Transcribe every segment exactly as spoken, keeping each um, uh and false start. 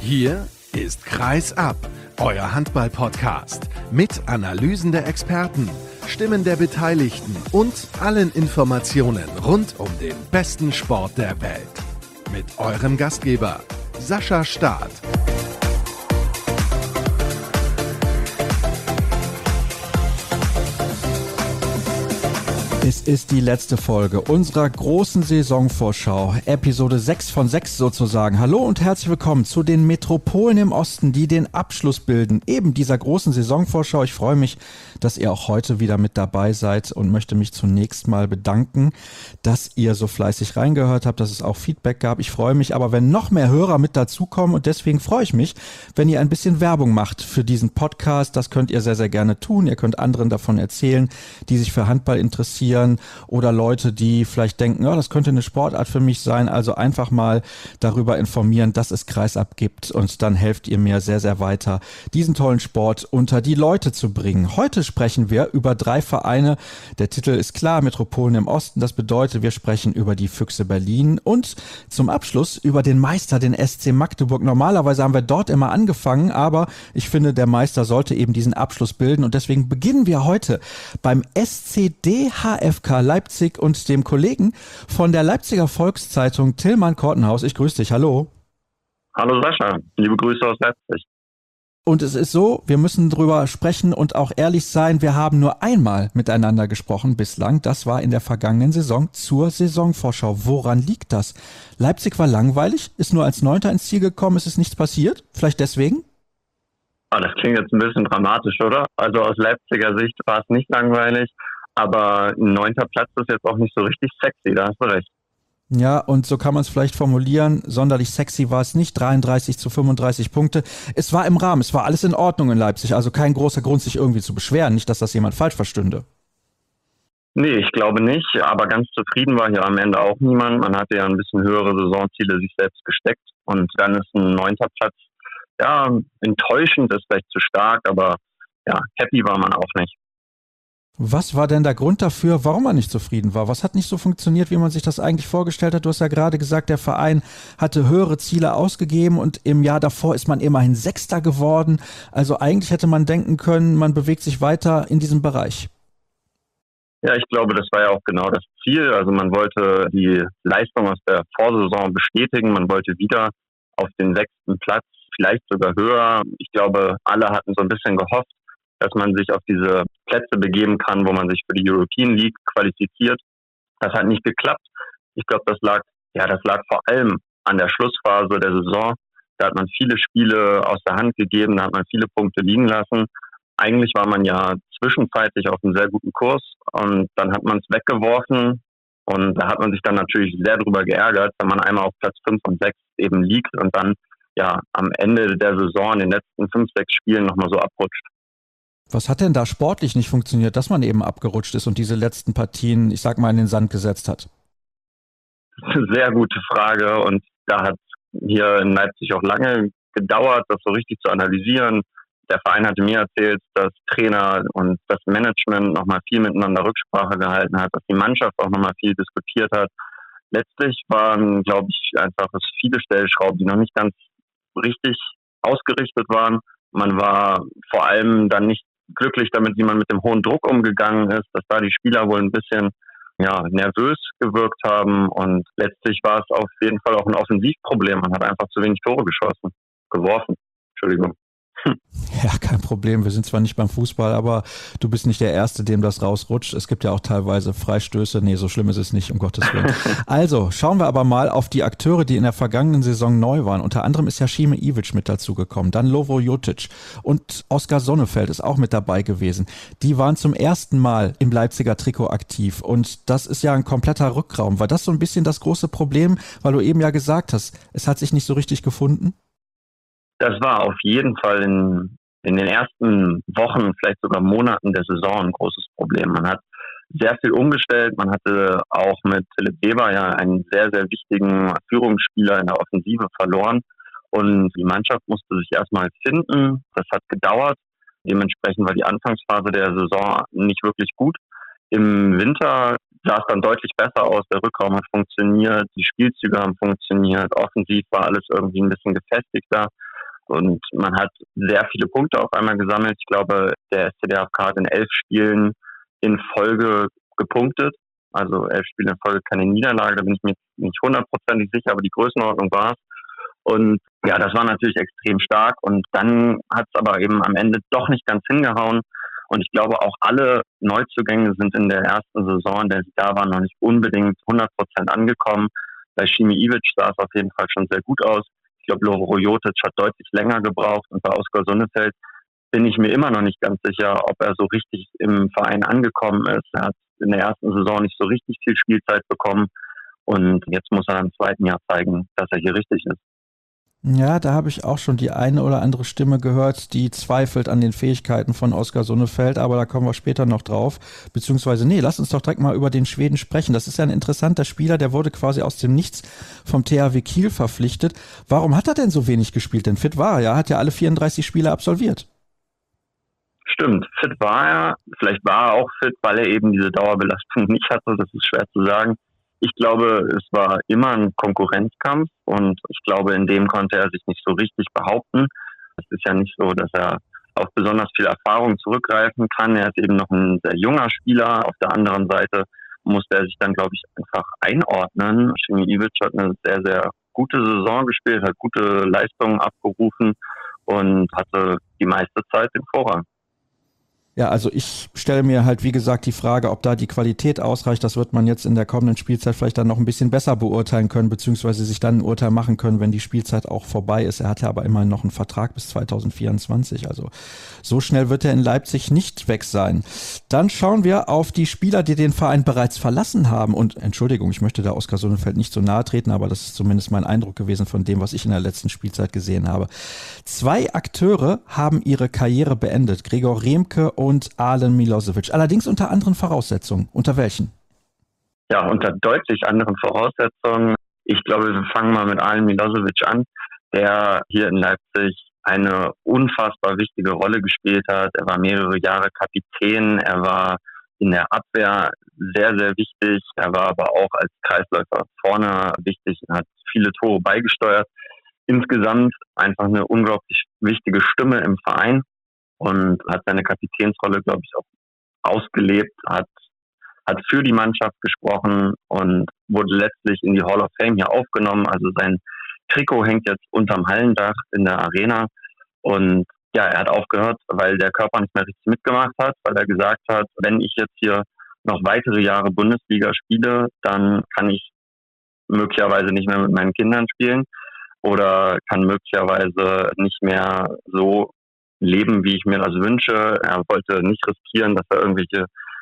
Hier ist Kreis ab, euer Handball-Podcast mit Analysen der Experten, Stimmen der Beteiligten und allen Informationen rund um den besten Sport der Welt. Mit eurem Gastgeber Sascha Staat. Es ist die letzte Folge unserer großen Saisonvorschau, Episode sechs von sechs sozusagen. Hallo und herzlich willkommen zu den Metropolen im Osten, die den Abschluss bilden, eben dieser großen Saisonvorschau. Ich freue mich, dass ihr auch heute wieder mit dabei seid und möchte mich zunächst mal bedanken, dass ihr so fleißig reingehört habt, dass es auch Feedback gab. Ich freue mich aber, wenn noch mehr Hörer mit dazukommen, und deswegen freue ich mich, wenn ihr ein bisschen Werbung macht für diesen Podcast. Das könnt ihr sehr, sehr gerne tun. Ihr könnt anderen davon erzählen, die sich für Handball interessieren, oder Leute, die vielleicht denken, ja, das könnte eine Sportart für mich sein. Also einfach mal darüber informieren, dass es Kreisab gibt, und dann helft ihr mir sehr, sehr weiter, diesen tollen Sport unter die Leute zu bringen. Heute sprechen wir über drei Vereine. Der Titel ist klar, Metropolen im Osten. Das bedeutet, wir sprechen über die Füchse Berlin und zum Abschluss über den Meister, den S C Magdeburg. Normalerweise haben wir dort immer angefangen, aber ich finde, der Meister sollte eben diesen Abschluss bilden, und deswegen beginnen wir heute beim S C D H F K Leipzig und dem Kollegen von der Leipziger Volkszeitung, Tillmann Kortenhaus. Ich grüße dich, hallo. Hallo Sascha, liebe Grüße aus Leipzig. Und es ist so, wir müssen drüber sprechen und auch ehrlich sein, wir haben nur einmal miteinander gesprochen bislang. Das war in der vergangenen Saison zur Saisonvorschau. Woran liegt das? Leipzig war langweilig, ist nur als Neunter ins Ziel gekommen, es ist nichts passiert? Vielleicht deswegen? Ah, das klingt jetzt ein bisschen dramatisch, oder? Also aus Leipziger Sicht war es nicht langweilig, aber ein neunter Platz ist jetzt auch nicht so richtig sexy, da hast du recht. Ja, und so kann man es vielleicht formulieren. Sonderlich sexy war es nicht. dreiunddreißig zu fünfunddreißig Punkte. Es war im Rahmen, es war alles in Ordnung in Leipzig. Also kein großer Grund, sich irgendwie zu beschweren. Nicht, dass das jemand falsch verstünde. Nee, ich glaube nicht. Aber ganz zufrieden war hier am Ende auch niemand. Man hatte ja ein bisschen höhere Saisonziele sich selbst gesteckt. Und dann ist ein neunter Platz, ja, enttäuschend ist vielleicht zu stark, aber ja, happy war man auch nicht. Was war denn der Grund dafür, warum man nicht zufrieden war? Was hat nicht so funktioniert, wie man sich das eigentlich vorgestellt hat? Du hast ja gerade gesagt, der Verein hatte höhere Ziele ausgegeben und im Jahr davor ist man immerhin Sechster geworden. Also eigentlich hätte man denken können, man bewegt sich weiter in diesem Bereich. Ja, ich glaube, das war ja auch genau das Ziel. Also man wollte die Leistung aus der Vorsaison bestätigen. Man wollte wieder auf den sechsten Platz, vielleicht sogar höher. Ich glaube, alle hatten so ein bisschen gehofft, dass man sich auf diese Plätze begeben kann, wo man sich für die European League qualifiziert. Das hat nicht geklappt. Ich glaube, das lag, ja, das lag vor allem an der Schlussphase der Saison. Da hat man viele Spiele aus der Hand gegeben, da hat man viele Punkte liegen lassen. Eigentlich war man ja zwischenzeitlich auf einem sehr guten Kurs, und dann hat man es weggeworfen, und da hat man sich dann natürlich sehr drüber geärgert, wenn man einmal auf Platz fünf und sechs eben liegt und dann ja am Ende der Saison in den letzten fünf, sechs Spielen nochmal so abrutscht. Was hat denn da sportlich nicht funktioniert, dass man eben abgerutscht ist und diese letzten Partien, ich sag mal, in den Sand gesetzt hat? Das ist eine sehr gute Frage, und da hat hier in Leipzig auch lange gedauert, das so richtig zu analysieren. Der Verein hatte mir erzählt, dass Trainer und das Management nochmal viel miteinander Rücksprache gehalten hat, dass die Mannschaft auch nochmal viel diskutiert hat. Letztlich waren, glaube ich, einfach viele Stellschrauben, die noch nicht ganz richtig ausgerichtet waren. Man war vor allem dann nicht glücklich damit, wie man mit dem hohen Druck umgegangen ist, dass da die Spieler wohl ein bisschen ja, nervös gewirkt haben, und letztlich war es auf jeden Fall auch ein Offensivproblem. Man hat einfach zu wenig Tore geschossen, geworfen. Entschuldigung. Ja, kein Problem. Wir sind zwar nicht beim Fußball, aber du bist nicht der Erste, dem das rausrutscht. Es gibt ja auch teilweise Freistöße. Nee, so schlimm ist es nicht, um Gottes Willen. Also, schauen wir aber mal auf die Akteure, die in der vergangenen Saison neu waren. Unter anderem ist ja Šime Ivić mit dazugekommen, dann Lovro Jotic und Oskar Sonnefeld ist auch mit dabei gewesen. Die waren zum ersten Mal im Leipziger Trikot aktiv, und das ist ja ein kompletter Rückraum. War das so ein bisschen das große Problem, weil du eben ja gesagt hast, es hat sich nicht so richtig gefunden? Das war auf jeden Fall in, in den ersten Wochen, vielleicht sogar Monaten der Saison ein großes Problem. Man hat sehr viel umgestellt. Man hatte auch mit Philipp Weber ja einen sehr, sehr wichtigen Führungsspieler in der Offensive verloren. Und die Mannschaft musste sich erstmal finden. Das hat gedauert. Dementsprechend war die Anfangsphase der Saison nicht wirklich gut. Im Winter sah es dann deutlich besser aus. Der Rückraum hat funktioniert, die Spielzüge haben funktioniert, offensiv war alles irgendwie ein bisschen gefestigter. und man hat sehr viele Punkte auf einmal gesammelt. Ich glaube, der S C D F K hat in elf Spielen in Folge gepunktet. Also elf Spiele in Folge keine Niederlage, da bin ich mir nicht hundertprozentig sicher, aber die Größenordnung war es. Und ja, das war natürlich extrem stark und dann hat es aber eben am Ende doch nicht ganz hingehauen. Und ich glaube, auch alle Neuzugänge sind in der ersten Saison, in der sie da waren, noch nicht unbedingt hundert Prozent angekommen. Bei Šime Ivić sah es auf jeden Fall schon sehr gut aus. Ich glaube, Lovro Jotic hat deutlich länger gebraucht und bei Oskar Sonnefeld bin ich mir immer noch nicht ganz sicher, ob er so richtig im Verein angekommen ist. Er hat in der ersten Saison nicht so richtig viel Spielzeit bekommen und jetzt muss er im zweiten Jahr zeigen, dass er hier richtig ist. Ja, da habe ich auch schon die eine oder andere Stimme gehört, die zweifelt an den Fähigkeiten von Oskar Sonnefeld, aber da kommen wir später noch drauf. Beziehungsweise, nee, lass uns doch direkt mal über den Schweden sprechen. Das ist ja ein interessanter Spieler, der wurde quasi aus dem Nichts vom T H W Kiel verpflichtet. Warum hat er denn so wenig gespielt? Denn fit war er ja, hat ja alle vierunddreißig Spiele absolviert. Stimmt, fit war er. Vielleicht war er auch fit, weil er eben diese Dauerbelastung nicht hatte. Das ist schwer zu sagen. Ich glaube, es war immer ein Konkurrenzkampf und ich glaube, in dem konnte er sich nicht so richtig behaupten. Es ist ja nicht so, dass er auf besonders viel Erfahrung zurückgreifen kann. Er ist eben noch ein sehr junger Spieler. Auf der anderen Seite musste er sich dann, glaube ich, einfach einordnen. Šime Ivić hat eine sehr, sehr gute Saison gespielt, hat gute Leistungen abgerufen und hatte die meiste Zeit den Vorrang. Ja, also ich stelle mir halt, wie gesagt, die Frage, ob da die Qualität ausreicht. Das wird man jetzt in der kommenden Spielzeit vielleicht dann noch ein bisschen besser beurteilen können, beziehungsweise sich dann ein Urteil machen können, wenn die Spielzeit auch vorbei ist. Er hat ja aber immerhin noch einen Vertrag bis zwanzig vierundzwanzig. Also so schnell wird er in Leipzig nicht weg sein. Dann schauen wir auf die Spieler, die den Verein bereits verlassen haben. Und Entschuldigung, ich möchte da Oskar Sonnefeld nicht so nahe treten, aber das ist zumindest mein Eindruck gewesen von dem, was ich in der letzten Spielzeit gesehen habe. Zwei Akteure haben ihre Karriere beendet. Gregor Remke und und Alen Milosevic. Allerdings unter anderen Voraussetzungen. Unter welchen? Ja, unter deutlich anderen Voraussetzungen. Ich glaube, wir fangen mal mit Alen Milosevic an, der hier in Leipzig eine unfassbar wichtige Rolle gespielt hat. Er war mehrere Jahre Kapitän, er war in der Abwehr sehr, sehr wichtig. Er war aber auch als Kreisläufer vorne wichtig und hat viele Tore beigesteuert. Insgesamt einfach eine unglaublich wichtige Stimme im Verein. Und hat seine Kapitänsrolle, glaube ich, auch ausgelebt, hat, hat für die Mannschaft gesprochen und wurde letztlich in die Hall of Fame hier aufgenommen. Also sein Trikot hängt jetzt unterm Hallendach in der Arena. Und ja, er hat aufgehört, weil der Körper nicht mehr richtig mitgemacht hat, weil er gesagt hat, wenn ich jetzt hier noch weitere Jahre Bundesliga spiele, dann kann ich möglicherweise nicht mehr mit meinen Kindern spielen oder kann möglicherweise nicht mehr so leben, wie ich mir das wünsche. Er wollte nicht riskieren, dass er irgendwelche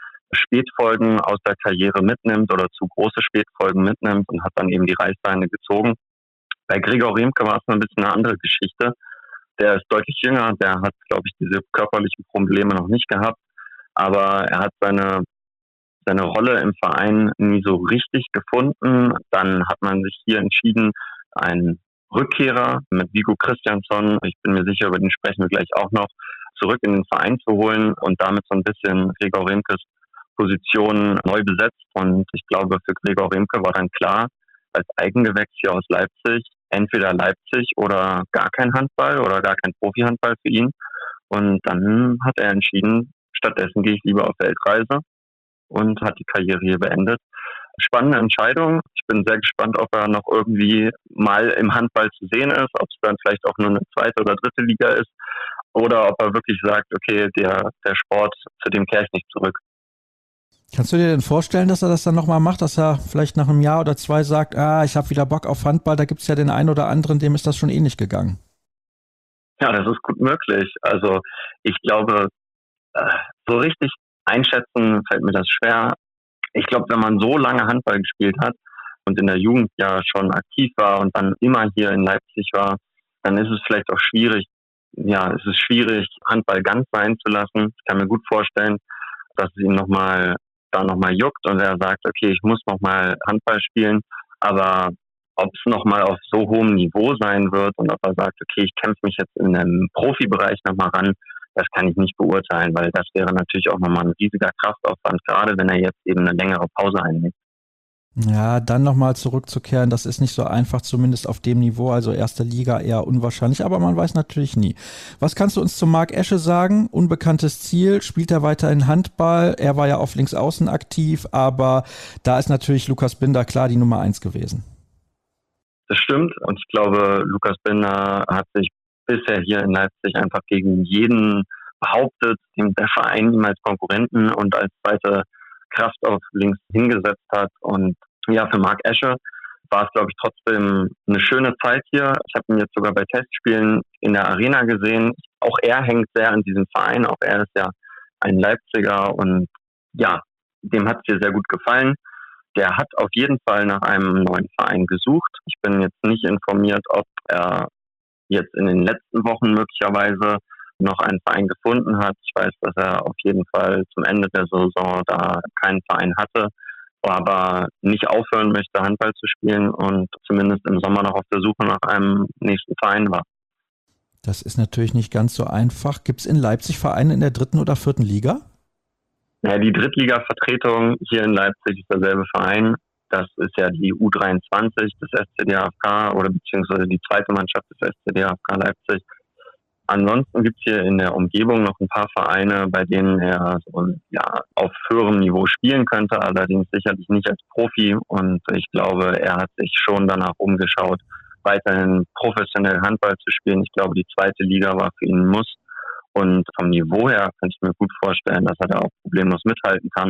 Spätfolgen aus der Karriere mitnimmt oder zu große Spätfolgen mitnimmt und hat dann eben die Reißleine gezogen. Bei Gregor Remke war es ein bisschen eine andere Geschichte. Der ist deutlich jünger, der hat, glaube ich, diese körperlichen Probleme noch nicht gehabt, aber er hat seine seine Rolle im Verein nie so richtig gefunden. Dann hat man sich hier entschieden, einen Rückkehrer mit Viggo Kristjansson, ich bin mir sicher, über den sprechen wir gleich auch noch, zurück in den Verein zu holen und damit so ein bisschen Gregor Remkes Position neu besetzt. Und ich glaube, für Gregor Remke war dann klar, als Eigengewächs hier aus Leipzig, entweder Leipzig oder gar kein Handball oder gar kein Profi-Handball für ihn. Und dann hat er entschieden, stattdessen gehe ich lieber auf Weltreise und hat die Karriere hier beendet. Spannende Entscheidung. Ich bin sehr gespannt, ob er noch irgendwie mal im Handball zu sehen ist, ob es dann vielleicht auch nur eine zweite oder dritte Liga ist oder ob er wirklich sagt, okay, der, der Sport, zu dem kehre ich nicht zurück. Kannst du dir denn vorstellen, dass er das dann nochmal macht, dass er vielleicht nach einem Jahr oder zwei sagt, ah, ich habe wieder Bock auf Handball, da gibt es ja den einen oder anderen, dem ist das schon ähnlich gegangen? Ja, das ist gut möglich. Also ich glaube, so richtig einschätzen fällt mir das schwer. Ich glaube, wenn man so lange Handball gespielt hat und in der Jugend ja schon aktiv war und dann immer hier in Leipzig war, dann ist es vielleicht auch schwierig, ja, es ist schwierig, Handball ganz sein zu lassen. Ich kann mir gut vorstellen, dass es ihn nochmal, da nochmal juckt und er sagt, okay, ich muss nochmal Handball spielen, aber ob es nochmal auf so hohem Niveau sein wird und ob er sagt, okay, ich kämpfe mich jetzt in einem Profibereich nochmal ran, das kann ich nicht beurteilen, weil das wäre natürlich auch nochmal ein riesiger Kraftaufwand, gerade wenn er jetzt eben eine längere Pause einnimmt. Ja, dann nochmal zurückzukehren, das ist nicht so einfach, zumindest auf dem Niveau, also erste Liga eher unwahrscheinlich, aber man weiß natürlich nie. Was kannst du uns zu Marc Esche sagen? Unbekanntes Ziel, spielt er weiterhin Handball? Er war ja auf Linksaußen aktiv, aber da ist natürlich Lukas Binder klar die Nummer eins gewesen. Das stimmt und ich glaube, Lukas Binder hat sich bisher hier in Leipzig einfach gegen jeden behauptet, dem der Verein ihm als Konkurrenten und als zweite Kraft auf links hingesetzt hat. Und ja, für Marc Esche war es, glaube ich, trotzdem eine schöne Zeit hier. Ich habe ihn jetzt sogar bei Testspielen in der Arena gesehen. Auch er hängt sehr an diesem Verein. Auch er ist ja ein Leipziger und ja, dem hat es hier sehr gut gefallen. Der hat auf jeden Fall nach einem neuen Verein gesucht. Ich bin jetzt nicht informiert, ob er jetzt in den letzten Wochen möglicherweise noch einen Verein gefunden hat. Ich weiß, dass er auf jeden Fall zum Ende der Saison da keinen Verein hatte, aber nicht aufhören möchte, Handball zu spielen und zumindest im Sommer noch auf der Suche nach einem nächsten Verein war. Das ist natürlich nicht ganz so einfach. Gibt es in Leipzig Vereine in der dritten oder vierten Liga? Ja, die Drittliga-Vertretung hier in Leipzig ist derselbe Verein. Das ist ja die U dreiundzwanzig des S C D H F K oder beziehungsweise die zweite Mannschaft des S C D H F K Leipzig. Ansonsten gibt es hier in der Umgebung noch ein paar Vereine, bei denen er so, ja, auf höherem Niveau spielen könnte, allerdings sicherlich nicht als Profi. Und ich glaube, er hat sich schon danach umgeschaut, weiterhin professionell Handball zu spielen. Ich glaube, die zweite Liga war für ihn ein Muss. Und vom Niveau her kann ich mir gut vorstellen, dass er da auch problemlos mithalten kann.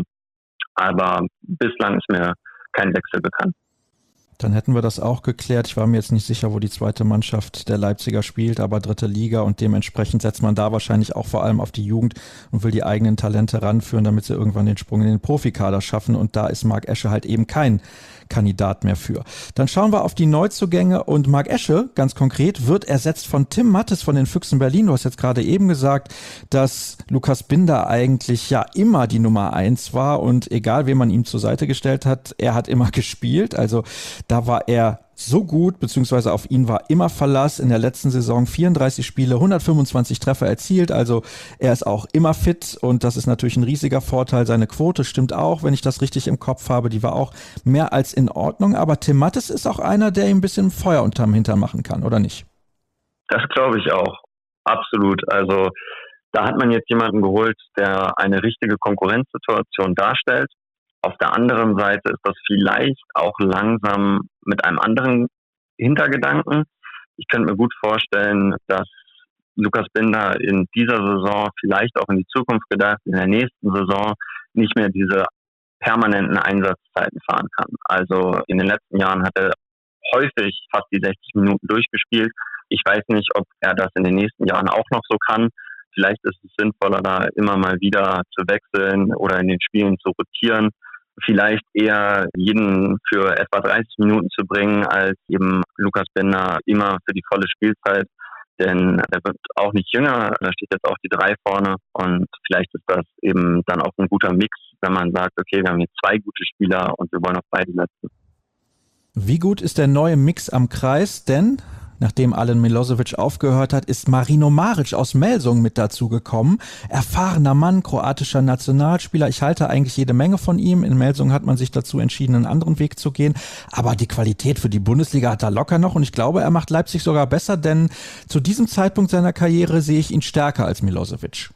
Aber bislang ist mir kein Wechsel bekannt. Dann hätten wir das auch geklärt. Ich war mir jetzt nicht sicher, wo die zweite Mannschaft der Leipziger spielt, aber dritte Liga und dementsprechend setzt man da wahrscheinlich auch vor allem auf die Jugend und will die eigenen Talente ranführen, damit sie irgendwann den Sprung in den Profikader schaffen und da ist Marc Esche halt eben kein Kandidat mehr für. Dann schauen wir auf die Neuzugänge und Marc Esche, ganz konkret, wird ersetzt von Tim Mattes von den Füchsen Berlin. Du hast jetzt gerade eben gesagt, dass Lukas Binder eigentlich ja immer die Nummer eins war und egal, wen man ihm zur Seite gestellt hat, er hat immer gespielt. Also da war er so gut, beziehungsweise auf ihn war immer Verlass. In der letzten Saison vierunddreißig Spiele, hundertfünfundzwanzig Treffer erzielt. Also er ist auch immer fit und das ist natürlich ein riesiger Vorteil. Seine Quote stimmt auch, wenn ich das richtig im Kopf habe. Die war auch mehr als in Ordnung. Aber Tim Mattes ist auch einer, der ihm ein bisschen Feuer unterm Hintern machen kann, oder nicht? Das glaube ich auch. Absolut. Also da hat man jetzt jemanden geholt, der eine richtige Konkurrenzsituation darstellt. Auf der anderen Seite ist das vielleicht auch langsam mit einem anderen Hintergedanken. Ich könnte mir gut vorstellen, dass Lukas Binder in dieser Saison, vielleicht auch in die Zukunft gedacht, in der nächsten Saison nicht mehr diese permanenten Einsatzzeiten fahren kann. Also in den letzten Jahren hat er häufig fast die sechzig Minuten durchgespielt. Ich weiß nicht, ob er das in den nächsten Jahren auch noch so kann. Vielleicht ist es sinnvoller, da immer mal wieder zu wechseln oder in den Spielen zu rotieren. Vielleicht eher jeden für etwa dreißig Minuten zu bringen, als eben Lukas Binder immer für die volle Spielzeit. Denn er wird auch nicht jünger, da steht jetzt auch die drei vorne und vielleicht ist das eben dann auch ein guter Mix, wenn man sagt, okay, wir haben hier zwei gute Spieler und wir wollen auf beide setzen. Wie gut ist der neue Mix am Kreis? Denn nachdem Alen Milosevic aufgehört hat, ist Marino Maric aus Melsungen mit dazu gekommen. Erfahrener Mann, kroatischer Nationalspieler. Ich halte eigentlich jede Menge von ihm. In Melsungen hat man sich dazu entschieden, einen anderen Weg zu gehen. Aber die Qualität für die Bundesliga hat er locker noch. Und ich glaube, er macht Leipzig sogar besser, denn zu diesem Zeitpunkt seiner Karriere sehe ich ihn stärker als Milosevic.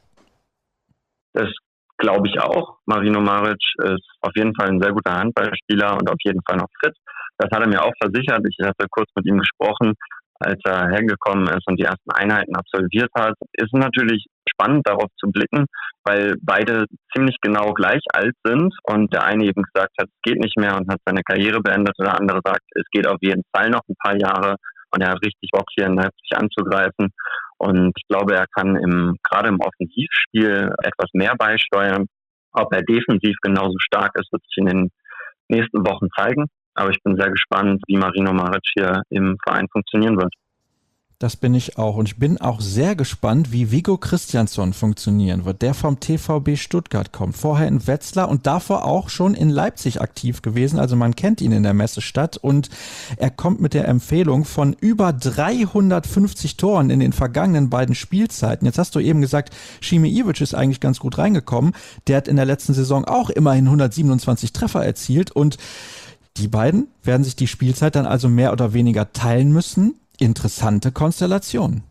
Das glaube ich auch. Marino Maric ist auf jeden Fall ein sehr guter Handballspieler und auf jeden Fall noch fit. Das hat er mir auch versichert. Ich hatte kurz mit ihm gesprochen, als er hergekommen ist und die ersten Einheiten absolviert hat. Ist natürlich spannend, darauf zu blicken, weil beide ziemlich genau gleich alt sind und der eine eben gesagt hat, es geht nicht mehr und hat seine Karriere beendet und der andere sagt, es geht auf jeden Fall noch ein paar Jahre und er hat richtig Bock, hier in Leipzig anzugreifen. Und ich glaube, er kann im, gerade im Offensivspiel etwas mehr beisteuern. Ob er defensiv genauso stark ist, wird sich in den nächsten Wochen zeigen. Aber ich bin sehr gespannt, wie Marino Maric hier im Verein funktionieren wird. Das bin ich auch. Und ich bin auch sehr gespannt, wie Viggo Christiansson funktionieren wird, der vom T V B Stuttgart kommt. Vorher in Wetzlar und davor auch schon in Leipzig aktiv gewesen. Also man kennt ihn in der Messestadt und er kommt mit der Empfehlung von über dreihundertfünfzig Toren in den vergangenen beiden Spielzeiten. Jetzt hast du eben gesagt, Šime Ivić ist eigentlich ganz gut reingekommen. Der hat in der letzten Saison auch immerhin hundertsiebenundzwanzig Treffer erzielt und Die beiden werden sich die Spielzeit dann also mehr oder weniger teilen müssen. Interessante Konstellation.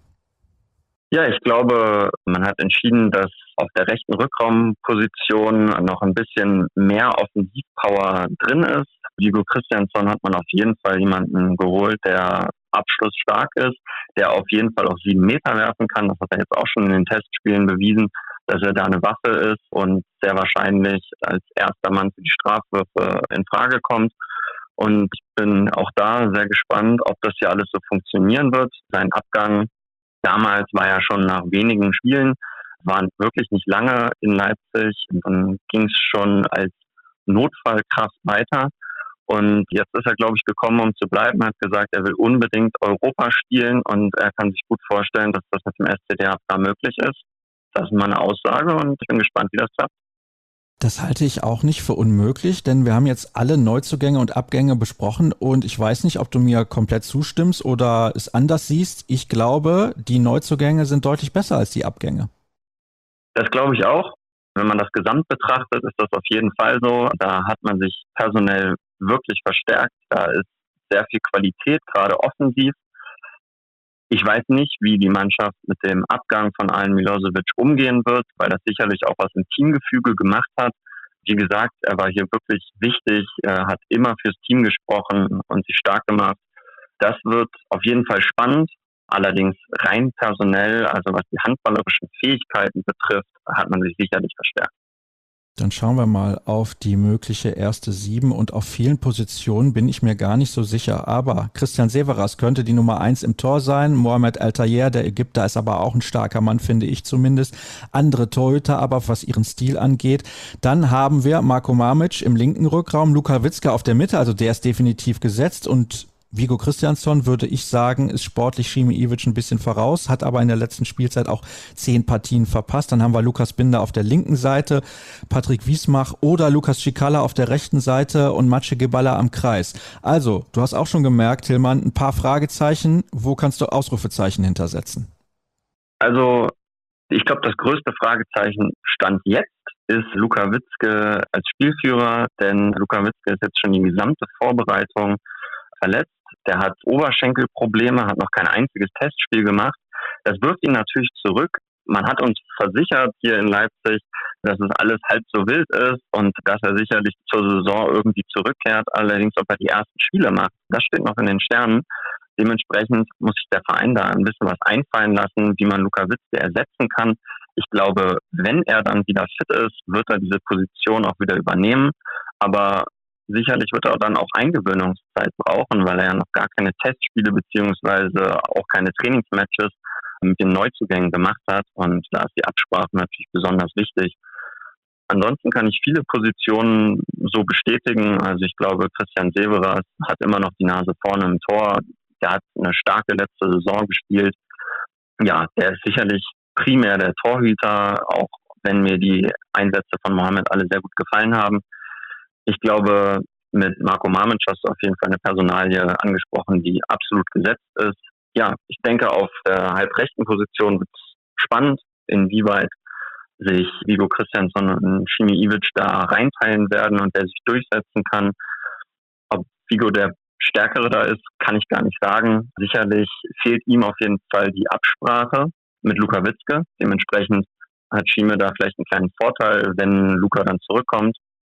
Ja, ich glaube, man hat entschieden, dass auf der rechten Rückraumposition noch ein bisschen mehr Offensivpower drin ist. Viggo Kristjansson hat man auf jeden Fall jemanden geholt, der abschlussstark ist, der auf jeden Fall auch sieben Meter werfen kann. Das hat er jetzt auch schon in den Testspielen bewiesen, dass er da eine Waffe ist und sehr wahrscheinlich als erster Mann für die Strafwürfe in Frage kommt. Und ich bin auch da sehr gespannt, ob das hier alles so funktionieren wird. Sein Abgang damals war ja schon nach wenigen Spielen, waren wirklich nicht lange in Leipzig. Und dann ging es schon als Notfallkraft weiter. Und jetzt ist er, glaube ich, gekommen, um zu bleiben. Er hat gesagt, er will unbedingt Europa spielen und er kann sich gut vorstellen, dass das mit dem S C D da möglich ist. Das ist meine Aussage und ich bin gespannt, wie das klappt. Das halte ich auch nicht für unmöglich, denn wir haben jetzt alle Neuzugänge und Abgänge besprochen und ich weiß nicht, ob du mir komplett zustimmst oder es anders siehst. Ich glaube, die Neuzugänge sind deutlich besser als die Abgänge. Das glaube ich auch. Wenn man das Gesamt betrachtet, ist das auf jeden Fall so. Da hat man sich personell wirklich verstärkt. Da ist sehr viel Qualität, gerade offensiv. Ich weiß nicht, wie die Mannschaft mit dem Abgang von Alen Milosevic umgehen wird, weil das sicherlich auch was im Teamgefüge gemacht hat. Wie gesagt, er war hier wirklich wichtig, er hat immer fürs Team gesprochen und sich stark gemacht. Das wird auf jeden Fall spannend. Allerdings rein personell, also was die handballerischen Fähigkeiten betrifft, hat man sich sicherlich verstärkt. Dann schauen wir mal auf die mögliche erste Sieben und auf vielen Positionen bin ich mir gar nicht so sicher. Aber Christian Severas könnte die Nummer eins im Tor sein. Mohamed Al-Tayer, der Ägypter, ist aber auch ein starker Mann, finde ich zumindest. Andere Torhüter aber, was ihren Stil angeht. Dann haben wir Marko Mamic im linken Rückraum, Luka Witzka auf der Mitte, also der ist definitiv gesetzt und Viggo Kristjansson, würde ich sagen, ist sportlich Šime Ivić ein bisschen voraus, hat aber in der letzten Spielzeit auch zehn Partien verpasst. Dann haben wir Lukas Binder auf der linken Seite, Patrick Wiesmach oder Lukas Cicala auf der rechten Seite und Maciej Gebala am Kreis. Also, du hast auch schon gemerkt, Tillmann, ein paar Fragezeichen. Wo kannst du Ausrufezeichen hintersetzen? Also, ich glaube, das größte Fragezeichen Stand jetzt ist Luka Witzke als Spielführer, denn Luka Witzke ist jetzt schon die gesamte Vorbereitung verletzt. Der hat Oberschenkelprobleme, hat noch kein einziges Testspiel gemacht. Das wirft ihn natürlich zurück. Man hat uns versichert hier in Leipzig, dass es alles halb so wild ist und dass er sicherlich zur Saison irgendwie zurückkehrt. Allerdings, ob er die ersten Spiele macht, das steht noch in den Sternen. Dementsprechend muss sich der Verein da ein bisschen was einfallen lassen, wie man Luka Witzke ersetzen kann. Ich glaube, wenn er dann wieder fit ist, wird er diese Position auch wieder übernehmen. Aber sicherlich wird er dann auch Eingewöhnungszeit brauchen, weil er ja noch gar keine Testspiele beziehungsweise auch keine Trainingsmatches mit den Neuzugängen gemacht hat. Und da ist die Absprache natürlich besonders wichtig. Ansonsten kann ich viele Positionen so bestätigen. Also ich glaube, Christian Severas hat immer noch die Nase vorne im Tor. Der hat eine starke letzte Saison gespielt. Ja, der ist sicherlich primär der Torhüter, auch wenn mir die Einsätze von Mohamed alle sehr gut gefallen haben. Ich glaube, mit Marko Mamic hast du auf jeden Fall eine Personalie angesprochen, die absolut gesetzt ist. Ja, ich denke, auf der halbrechten Position wird es spannend, inwieweit sich Viggo Kristjansson und Šime Ivić da reinteilen werden und der sich durchsetzen kann. Ob Viggo der Stärkere da ist, kann ich gar nicht sagen. Sicherlich fehlt ihm auf jeden Fall die Absprache mit Luka Witzke. Dementsprechend hat Šime da vielleicht einen kleinen Vorteil, wenn Luka dann zurückkommt.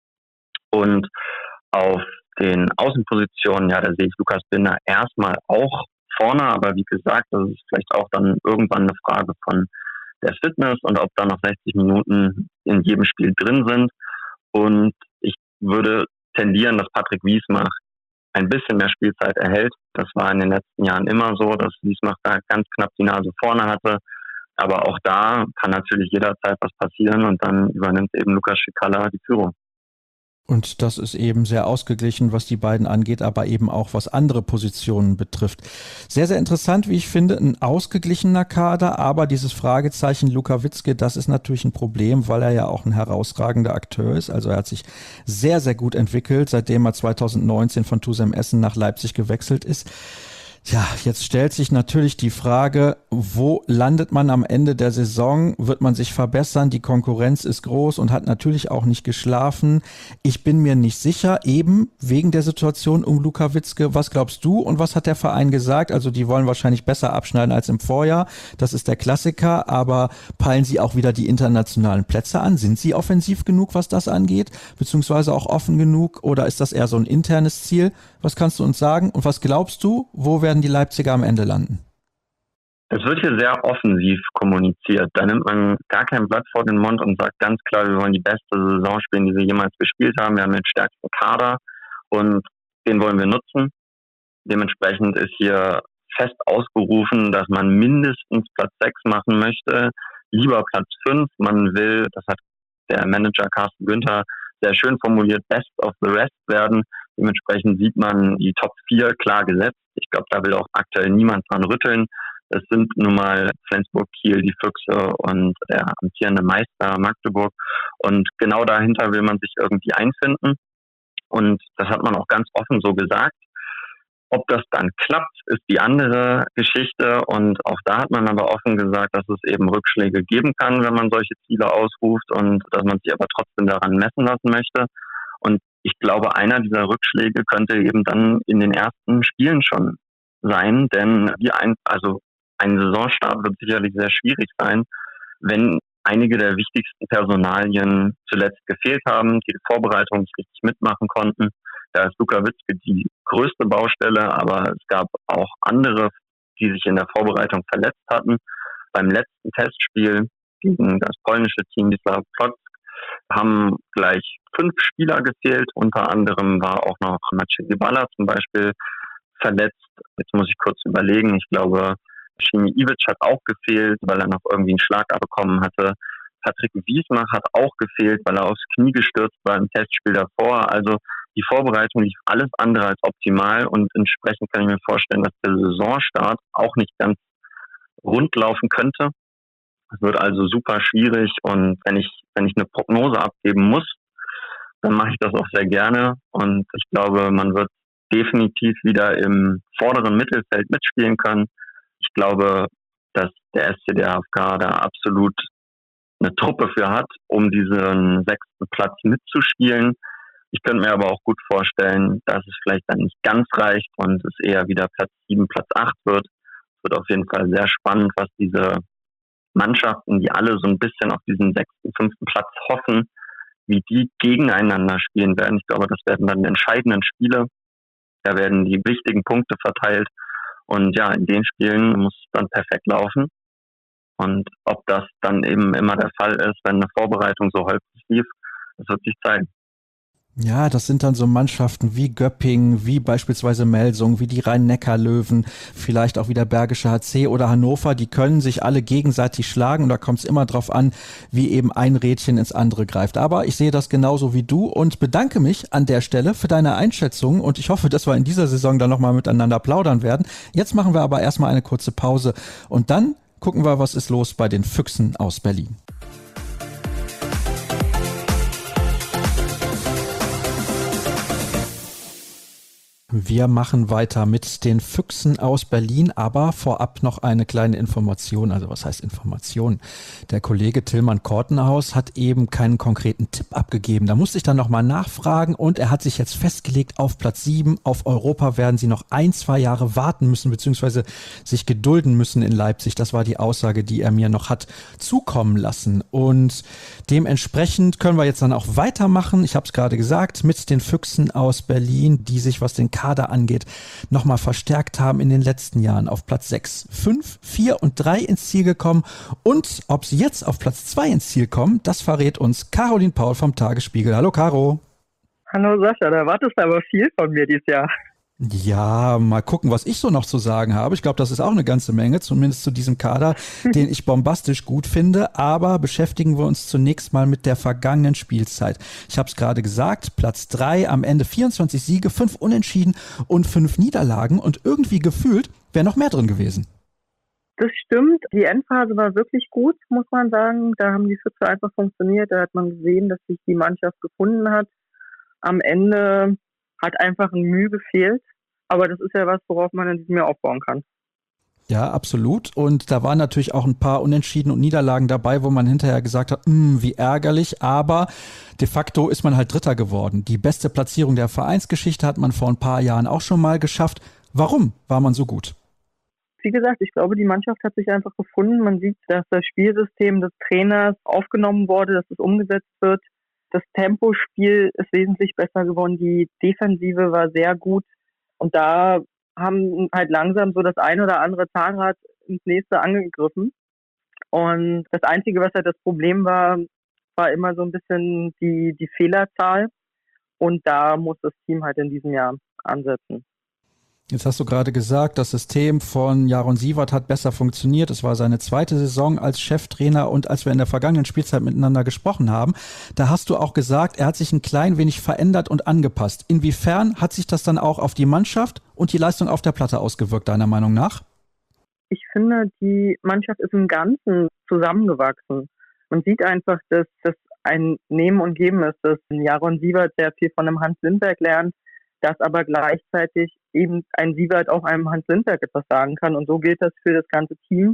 Und auf den Außenpositionen, ja, da sehe ich Lukas Binder erstmal auch vorne, aber wie gesagt, das ist vielleicht auch dann irgendwann eine Frage von der Fitness und ob da noch sechzig Minuten in jedem Spiel drin sind. Und ich würde tendieren, dass Patrick Wiesmach ein bisschen mehr Spielzeit erhält. Das war in den letzten Jahren immer so, dass Wiesmach da ganz knapp die Nase vorne hatte. Aber auch da kann natürlich jederzeit was passieren und dann übernimmt eben Lukas Cicala die Führung. Und das ist eben sehr ausgeglichen, was die beiden angeht, aber eben auch was andere Positionen betrifft. Sehr, sehr interessant, wie ich finde, ein ausgeglichener Kader, aber dieses Fragezeichen Luka Witzke, das ist natürlich ein Problem, weil er ja auch ein herausragender Akteur ist. Also er hat sich sehr, sehr gut entwickelt, seitdem er zwanzig neunzehn von TuSem Essen nach Leipzig gewechselt ist. Ja, jetzt stellt sich natürlich die Frage, wo landet man am Ende der Saison? Wird man sich verbessern? Die Konkurrenz ist groß und hat natürlich auch nicht geschlafen. Ich bin mir nicht sicher, eben wegen der Situation um Luka Witzke. Was glaubst du und was hat der Verein gesagt? Also die wollen wahrscheinlich besser abschneiden als im Vorjahr. Das ist der Klassiker, aber peilen sie auch wieder die internationalen Plätze an? Sind sie offensiv genug, was das angeht? Beziehungsweise auch offen genug? Oder ist das eher so ein internes Ziel? Was kannst du uns sagen? Und was glaubst du, wo werden die Leipziger am Ende landen? Es wird hier sehr offensiv kommuniziert. Da nimmt man gar kein Blatt vor den Mund und sagt ganz klar, wir wollen die beste Saison spielen, die wir jemals gespielt haben. Wir haben den stärksten Kader und den wollen wir nutzen. Dementsprechend ist hier fest ausgerufen, dass man mindestens Platz sechs machen möchte, lieber Platz fünf. Man will, das hat der Manager Carsten Günther sehr schön formuliert, best of the rest werden. Dementsprechend sieht man die Top vier klar gesetzt. Ich glaube, da will auch aktuell niemand dran rütteln. Es sind nun mal Flensburg, Kiel, die Füchse und der amtierende Meister Magdeburg. Und genau dahinter will man sich irgendwie einfinden. Und das hat man auch ganz offen so gesagt. Ob das dann klappt, ist die andere Geschichte. Und auch da hat man aber offen gesagt, dass es eben Rückschläge geben kann, wenn man solche Ziele ausruft und dass man sich aber trotzdem daran messen lassen möchte. Und ich glaube, einer dieser Rückschläge könnte eben dann in den ersten Spielen schon sein, denn die ein, also ein Saisonstart wird sicherlich sehr schwierig sein, wenn einige der wichtigsten Personalien zuletzt gefehlt haben, die die Vorbereitung nicht richtig mitmachen konnten. Da ist Luka Witzke die größte Baustelle, aber es gab auch andere, die sich in der Vorbereitung verletzt hatten. Beim letzten Testspiel gegen das polnische Team Wisła Płock haben gleich fünf Spieler gefehlt. Unter anderem war auch noch Maciej Dybala zum Beispiel verletzt. Jetzt muss ich kurz überlegen. Ich glaube, Szymi Iwic hat auch gefehlt, weil er noch irgendwie einen Schlag abbekommen hatte. Patrick Wiesmach hat auch gefehlt, weil er aufs Knie gestürzt war im Testspiel davor. Also die Vorbereitung lief alles andere als optimal und entsprechend kann ich mir vorstellen, dass der Saisonstart auch nicht ganz rund laufen könnte. Es wird also super schwierig und wenn ich, wenn ich eine Prognose abgeben muss, dann mache ich das auch sehr gerne und ich glaube, man wird definitiv wieder im vorderen Mittelfeld mitspielen können. Ich glaube, dass der S C D H F K da absolut eine Truppe für hat, um diesen sechsten Platz mitzuspielen. Ich könnte mir aber auch gut vorstellen, dass es vielleicht dann nicht ganz reicht und es eher wieder Platz sieben, Platz acht wird. Es wird auf jeden Fall sehr spannend, was diese Mannschaften, die alle so ein bisschen auf diesen sechsten, fünften Platz hoffen, wie die gegeneinander spielen werden. Ich glaube, das werden dann die entscheidenden Spiele. Da werden die wichtigen Punkte verteilt. Und ja, in den Spielen muss es dann perfekt laufen. Und ob das dann eben immer der Fall ist, wenn eine Vorbereitung so holprig lief, das wird sich zeigen. Ja, das sind dann so Mannschaften wie Göppingen, wie beispielsweise Melsung, wie die Rhein-Neckar-Löwen, vielleicht auch wieder Bergische H C oder Hannover, die können sich alle gegenseitig schlagen und da kommt es immer drauf an, wie eben ein Rädchen ins andere greift. Aber ich sehe das genauso wie du und bedanke mich an der Stelle für deine Einschätzung und ich hoffe, dass wir in dieser Saison dann nochmal miteinander plaudern werden. Jetzt machen wir aber erstmal eine kurze Pause und dann gucken wir, was ist los bei den Füchsen aus Berlin. Wir machen weiter mit den Füchsen aus Berlin, aber vorab noch eine kleine Information, also was heißt Information? Der Kollege Tillmann Kortenhaus hat eben keinen konkreten Tipp abgegeben. Da musste ich dann nochmal nachfragen und er hat sich jetzt festgelegt auf Platz sieben. Auf Europa werden sie noch ein, zwei Jahre warten müssen, beziehungsweise sich gedulden müssen in Leipzig. Das war die Aussage, die er mir noch hat zukommen lassen. Und dementsprechend können wir jetzt dann auch weitermachen. Ich habe es gerade gesagt, mit den Füchsen aus Berlin, die sich, was den Kader angeht, nochmal verstärkt haben in den letzten Jahren. Auf Platz sechs, fünf, vier und drei ins Ziel gekommen. Und ob sie jetzt auf Platz zwei ins Ziel kommen, das verrät uns Caroline Paul vom Tagesspiegel. Hallo Caro. Hallo Sascha, da erwartest du aber viel von mir dieses Jahr. Ja, mal gucken, was ich so noch zu sagen habe. Ich glaube, das ist auch eine ganze Menge, zumindest zu diesem Kader, den ich bombastisch gut finde. Aber beschäftigen wir uns zunächst mal mit der vergangenen Spielzeit. Ich habe es gerade gesagt, Platz drei, am Ende vierundzwanzig Siege, fünf Unentschieden und fünf Niederlagen. Und irgendwie gefühlt wäre noch mehr drin gewesen. Das stimmt. Die Endphase war wirklich gut, muss man sagen. Da haben die Füchse einfach funktioniert. Da hat man gesehen, dass sich die Mannschaft gefunden hat. Am Ende hat einfach ein Mühe gefehlt. aber das ist ja was, worauf man in diesem Jahr aufbauen kann. Ja, absolut. Und da waren natürlich auch ein paar Unentschieden und Niederlagen dabei, wo man hinterher gesagt hat, wie ärgerlich, aber de facto ist man halt Dritter geworden. Die beste Platzierung der Vereinsgeschichte hat man vor ein paar Jahren auch schon mal geschafft. Warum war man so gut? Wie gesagt, ich glaube, die Mannschaft hat sich einfach gefunden. Man sieht, dass das Spielsystem des Trainers aufgenommen wurde, dass es umgesetzt wird. Das Tempospiel ist wesentlich besser geworden. Die Defensive war sehr gut. Und da haben halt langsam so das ein oder andere Zahnrad ins nächste angegriffen. Und das Einzige, was halt das Problem war, war immer so ein bisschen die, die Fehlerzahl. Und da muss das Team halt in diesem Jahr ansetzen. Jetzt hast du gerade gesagt, das System von Jaron Siewert hat besser funktioniert. Es war seine zweite Saison als Cheftrainer und als wir in der vergangenen Spielzeit miteinander gesprochen haben, da hast du auch gesagt, er hat sich ein klein wenig verändert und angepasst. Inwiefern hat sich das dann auch auf die Mannschaft und die Leistung auf der Platte ausgewirkt, deiner Meinung nach? Ich finde, die Mannschaft ist im Ganzen zusammengewachsen. Man sieht einfach, dass das ein Nehmen und Geben ist, dass Jaron Siewert sehr viel von einem Hans Lindberg lernt, dass aber gleichzeitig eben ein Siewert auch einem Hans Lindberg etwas sagen kann. Und so gilt das für das ganze Team.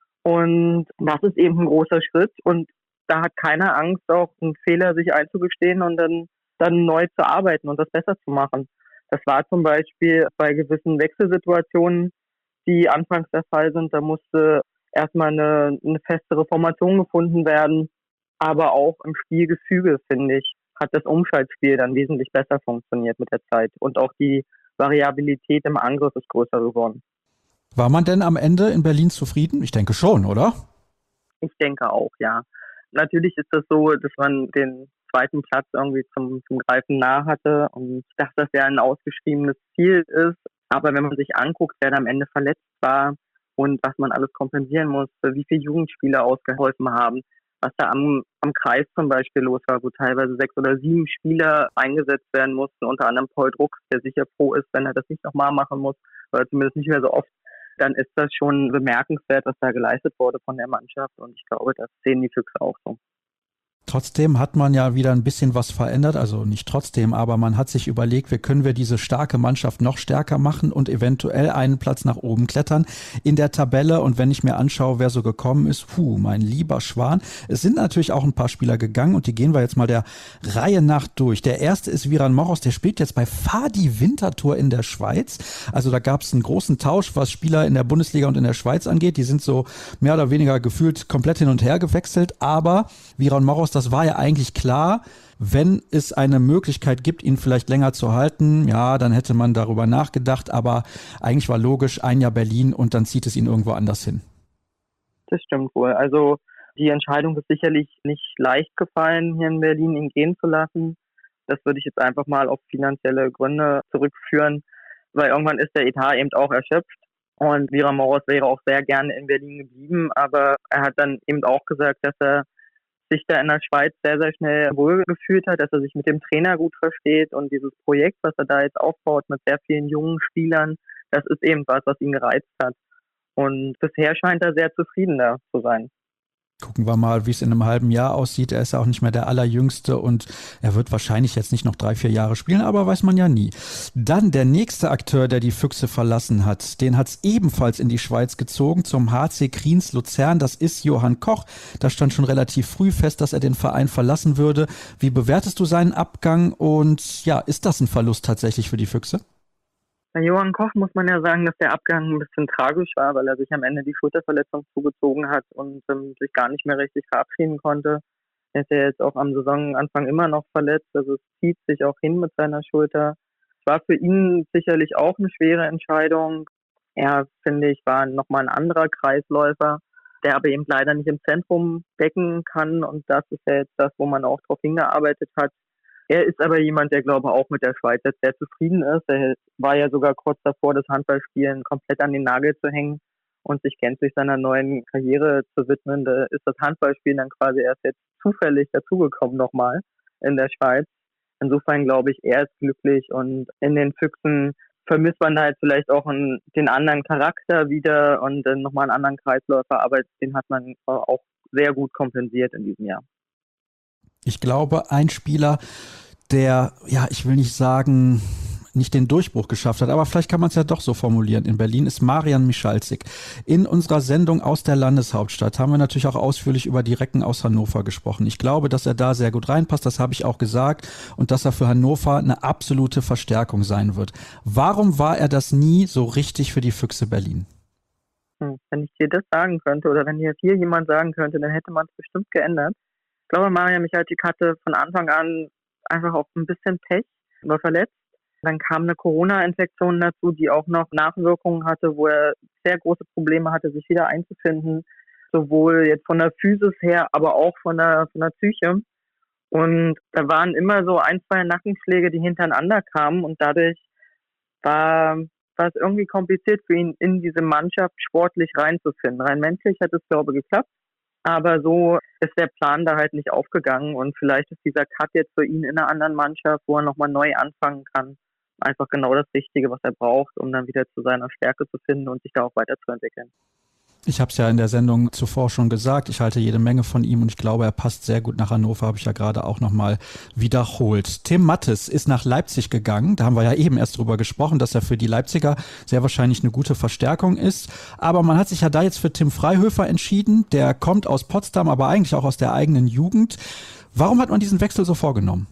Und das ist eben ein großer Schritt. Und da hat keiner Angst, auch einen Fehler sich einzugestehen und dann, dann neu zu arbeiten und das besser zu machen. Das war zum Beispiel bei gewissen Wechselsituationen, die anfangs der Fall sind. Da musste erstmal eine, eine festere Formation gefunden werden. Aber auch im Spielgefüge, finde ich, hat das Umschaltspiel dann wesentlich besser funktioniert mit der Zeit. Und auch die Variabilität im Angriff ist größer geworden. War man denn am Ende in Berlin zufrieden? Ich denke schon, oder? Ich denke auch, ja. Natürlich ist das so, dass man den zweiten Platz irgendwie zum, zum Greifen nah hatte und dass das ja ein ausgeschriebenes Ziel ist. Aber wenn man sich anguckt, wer da am Ende verletzt war und was man alles kompensieren musste, wie viele Jugendspieler ausgeholfen haben, was da am, am Kreis zum Beispiel los war, wo teilweise sechs oder sieben Spieler eingesetzt werden mussten, unter anderem Paul Drucks, der sicher froh ist, wenn er das nicht nochmal machen muss, oder zumindest nicht mehr so oft, dann ist das schon bemerkenswert, was da geleistet wurde von der Mannschaft. Und ich glaube, das sehen die Füchse auch so. Trotzdem hat man ja wieder ein bisschen was verändert, also nicht trotzdem, aber man hat sich überlegt, wie können wir diese starke Mannschaft noch stärker machen und eventuell einen Platz nach oben klettern in der Tabelle. Und wenn ich mir anschaue, wer so gekommen ist, puh, mein lieber Schwan. Es sind natürlich auch ein paar Spieler gegangen und die gehen wir jetzt mal der Reihe nach durch. Der erste ist Viran Moros, der spielt jetzt bei Fadi Winterthur in der Schweiz. Also da gab es einen großen Tausch, was Spieler in der Bundesliga und in der Schweiz angeht. Die sind so mehr oder weniger gefühlt komplett hin und her gewechselt, aber Viran Moros, das war ja eigentlich klar, wenn es eine Möglichkeit gibt, ihn vielleicht länger zu halten, ja, dann hätte man darüber nachgedacht, aber eigentlich war logisch, ein Jahr Berlin und dann zieht es ihn irgendwo anders hin. Das stimmt wohl. Also die Entscheidung ist sicherlich nicht leicht gefallen, hier in Berlin ihn gehen zu lassen. Das würde ich jetzt einfach mal auf finanzielle Gründe zurückführen, weil irgendwann ist der Etat eben auch erschöpft. Und Viran Moros wäre auch sehr gerne in Berlin geblieben, aber er hat dann eben auch gesagt, dass er sich da in der Schweiz sehr, sehr schnell wohlgefühlt hat, dass er sich mit dem Trainer gut versteht und dieses Projekt, was er da jetzt aufbaut mit sehr vielen jungen Spielern, das ist eben was, was ihn gereizt hat. Und bisher scheint er sehr zufrieden da zu sein. Gucken wir mal, wie es in einem halben Jahr aussieht. Er ist ja auch nicht mehr der Allerjüngste und er wird wahrscheinlich jetzt nicht noch drei, vier Jahre spielen, aber weiß man ja nie. Dann der nächste Akteur, der die Füchse verlassen hat, den hat es ebenfalls in die Schweiz gezogen, zum H C Kriens Luzern. Das ist Johann Koch. Da stand schon relativ früh fest, dass er den Verein verlassen würde. Wie bewertest du seinen Abgang und ja, ist das ein Verlust tatsächlich für die Füchse? Bei Johann Koch muss man ja sagen, dass der Abgang ein bisschen tragisch war, weil er sich am Ende die Schulterverletzung zugezogen hat und ähm, sich gar nicht mehr richtig verabschieden konnte. Er ist ja jetzt auch am Saisonanfang immer noch verletzt, also es zieht sich auch hin mit seiner Schulter. Es war für ihn sicherlich auch eine schwere Entscheidung. Er, finde ich, war nochmal ein anderer Kreisläufer, der aber eben leider nicht im Zentrum decken kann und das ist ja jetzt das, wo man auch drauf hingearbeitet hat. Er ist aber jemand, der, glaube ich, auch mit der Schweiz jetzt sehr zufrieden ist. Er war ja sogar kurz davor, das Handballspielen komplett an den Nagel zu hängen und sich gänzlich seiner neuen Karriere zu widmen. Da ist das Handballspielen dann quasi erst jetzt zufällig dazugekommen nochmal in der Schweiz. Insofern glaube ich, er ist glücklich und in den Füchsen vermisst man halt vielleicht auch einen, den anderen Charakter wieder und dann nochmal einen anderen Kreisläufer, aber den hat man auch sehr gut kompensiert in diesem Jahr. Ich glaube, ein Spieler, der, ja, ich will nicht sagen, nicht den Durchbruch geschafft hat, aber vielleicht kann man es ja doch so formulieren. In Berlin ist Marian Michalzik. In unserer Sendung aus der Landeshauptstadt haben wir natürlich auch ausführlich über die Recken aus Hannover gesprochen. Ich glaube, dass er da sehr gut reinpasst, das habe ich auch gesagt, und dass er für Hannover eine absolute Verstärkung sein wird. Warum war er das nie so richtig für die Füchse Berlin? Wenn ich dir das sagen könnte oder wenn dir hier jemand sagen könnte, dann hätte man es bestimmt geändert. Ich glaube, Marian Michalzik hatte von Anfang an einfach auch ein bisschen Pech, war verletzt. Dann kam eine Corona-Infektion dazu, die auch noch Nachwirkungen hatte, wo er sehr große Probleme hatte, sich wieder einzufinden. Sowohl jetzt von der Physis her, aber auch von der, von der Psyche. Und da waren immer so ein, zwei Nackenschläge, die hintereinander kamen. Und dadurch war, war es irgendwie kompliziert für ihn, in diese Mannschaft sportlich reinzufinden. Rein menschlich hat es, glaube ich, geklappt. Aber so ist der Plan da halt nicht aufgegangen. Und vielleicht ist dieser Cut jetzt für ihn in einer anderen Mannschaft, wo er nochmal neu anfangen kann, einfach genau das Richtige, was er braucht, um dann wieder zu seiner Stärke zu finden und sich da auch weiterzuentwickeln. Ich habe es ja in der Sendung zuvor schon gesagt, ich halte jede Menge von ihm und ich glaube, er passt sehr gut nach Hannover, habe ich ja gerade auch nochmal wiederholt. Tim Mattes ist nach Leipzig gegangen, da haben wir ja eben erst drüber gesprochen, dass er für die Leipziger sehr wahrscheinlich eine gute Verstärkung ist, aber man hat sich ja da jetzt für Tim Freihöfer entschieden, der kommt aus Potsdam, aber eigentlich auch aus der eigenen Jugend. Warum hat man diesen Wechsel so vorgenommen?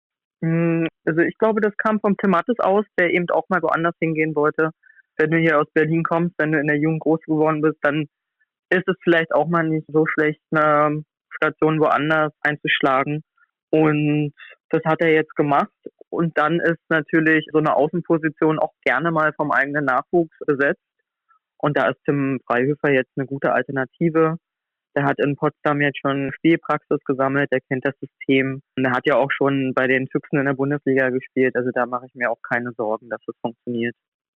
Also ich glaube, das kam vom Tim Mattes aus, der eben auch mal woanders hingehen wollte. Wenn du hier aus Berlin kommst, wenn du in der Jugend groß geworden bist, dann ist es vielleicht auch mal nicht so schlecht, eine Station woanders einzuschlagen. Und das hat er jetzt gemacht. Und dann ist natürlich so eine Außenposition auch gerne mal vom eigenen Nachwuchs besetzt. Und da ist Tim Freihöfer jetzt eine gute Alternative. Der hat in Potsdam jetzt schon Spielpraxis gesammelt, der kennt das System. Und er hat ja auch schon bei den Füchsen in der Bundesliga gespielt. Also da mache ich mir auch keine Sorgen, dass das funktioniert.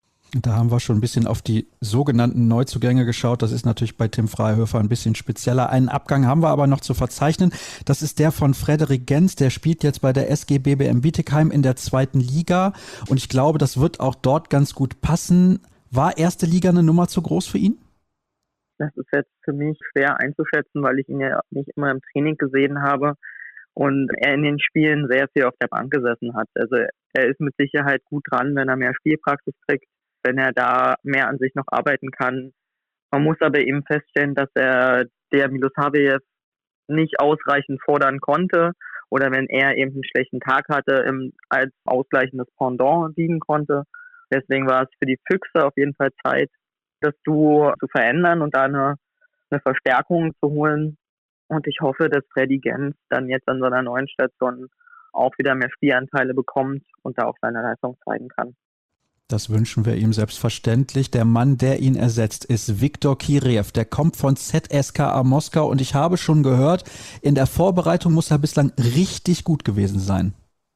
Da haben wir schon ein bisschen auf die sogenannten Neuzugänge geschaut. Das ist natürlich bei Tim Freihöfer ein bisschen spezieller. Einen Abgang haben wir aber noch zu verzeichnen. Das ist der von Frederik Gens. Der spielt jetzt bei der S G B B M Bietigheim in der zweiten Liga. Und ich glaube, das wird auch dort ganz gut passen. War erste Liga eine Nummer zu groß für ihn? Das ist jetzt für mich schwer einzuschätzen, weil ich ihn ja nicht immer im Training gesehen habe und er in den Spielen sehr viel auf der Bank gesessen hat. Also er ist mit Sicherheit gut dran, wenn er mehr Spielpraxis kriegt, wenn er da mehr an sich noch arbeiten kann. Man muss aber eben feststellen, dass er der Milosavljev nicht ausreichend fordern konnte oder wenn er eben einen schlechten Tag hatte, im, als ausgleichendes Pendant dienen konnte. Deswegen war es für die Füchse auf jeden Fall Zeit, das Duo zu verändern und da eine, eine Verstärkung zu holen. Und ich hoffe, dass Freddy Gens dann jetzt an seiner neuen Station auch wieder mehr Spielanteile bekommt und da auch seine Leistung zeigen kann. Das wünschen wir ihm selbstverständlich. Der Mann, der ihn ersetzt, ist Viktor Kireev. Der kommt von Z S K A Moskau und ich habe schon gehört, in der Vorbereitung muss er bislang richtig gut gewesen sein.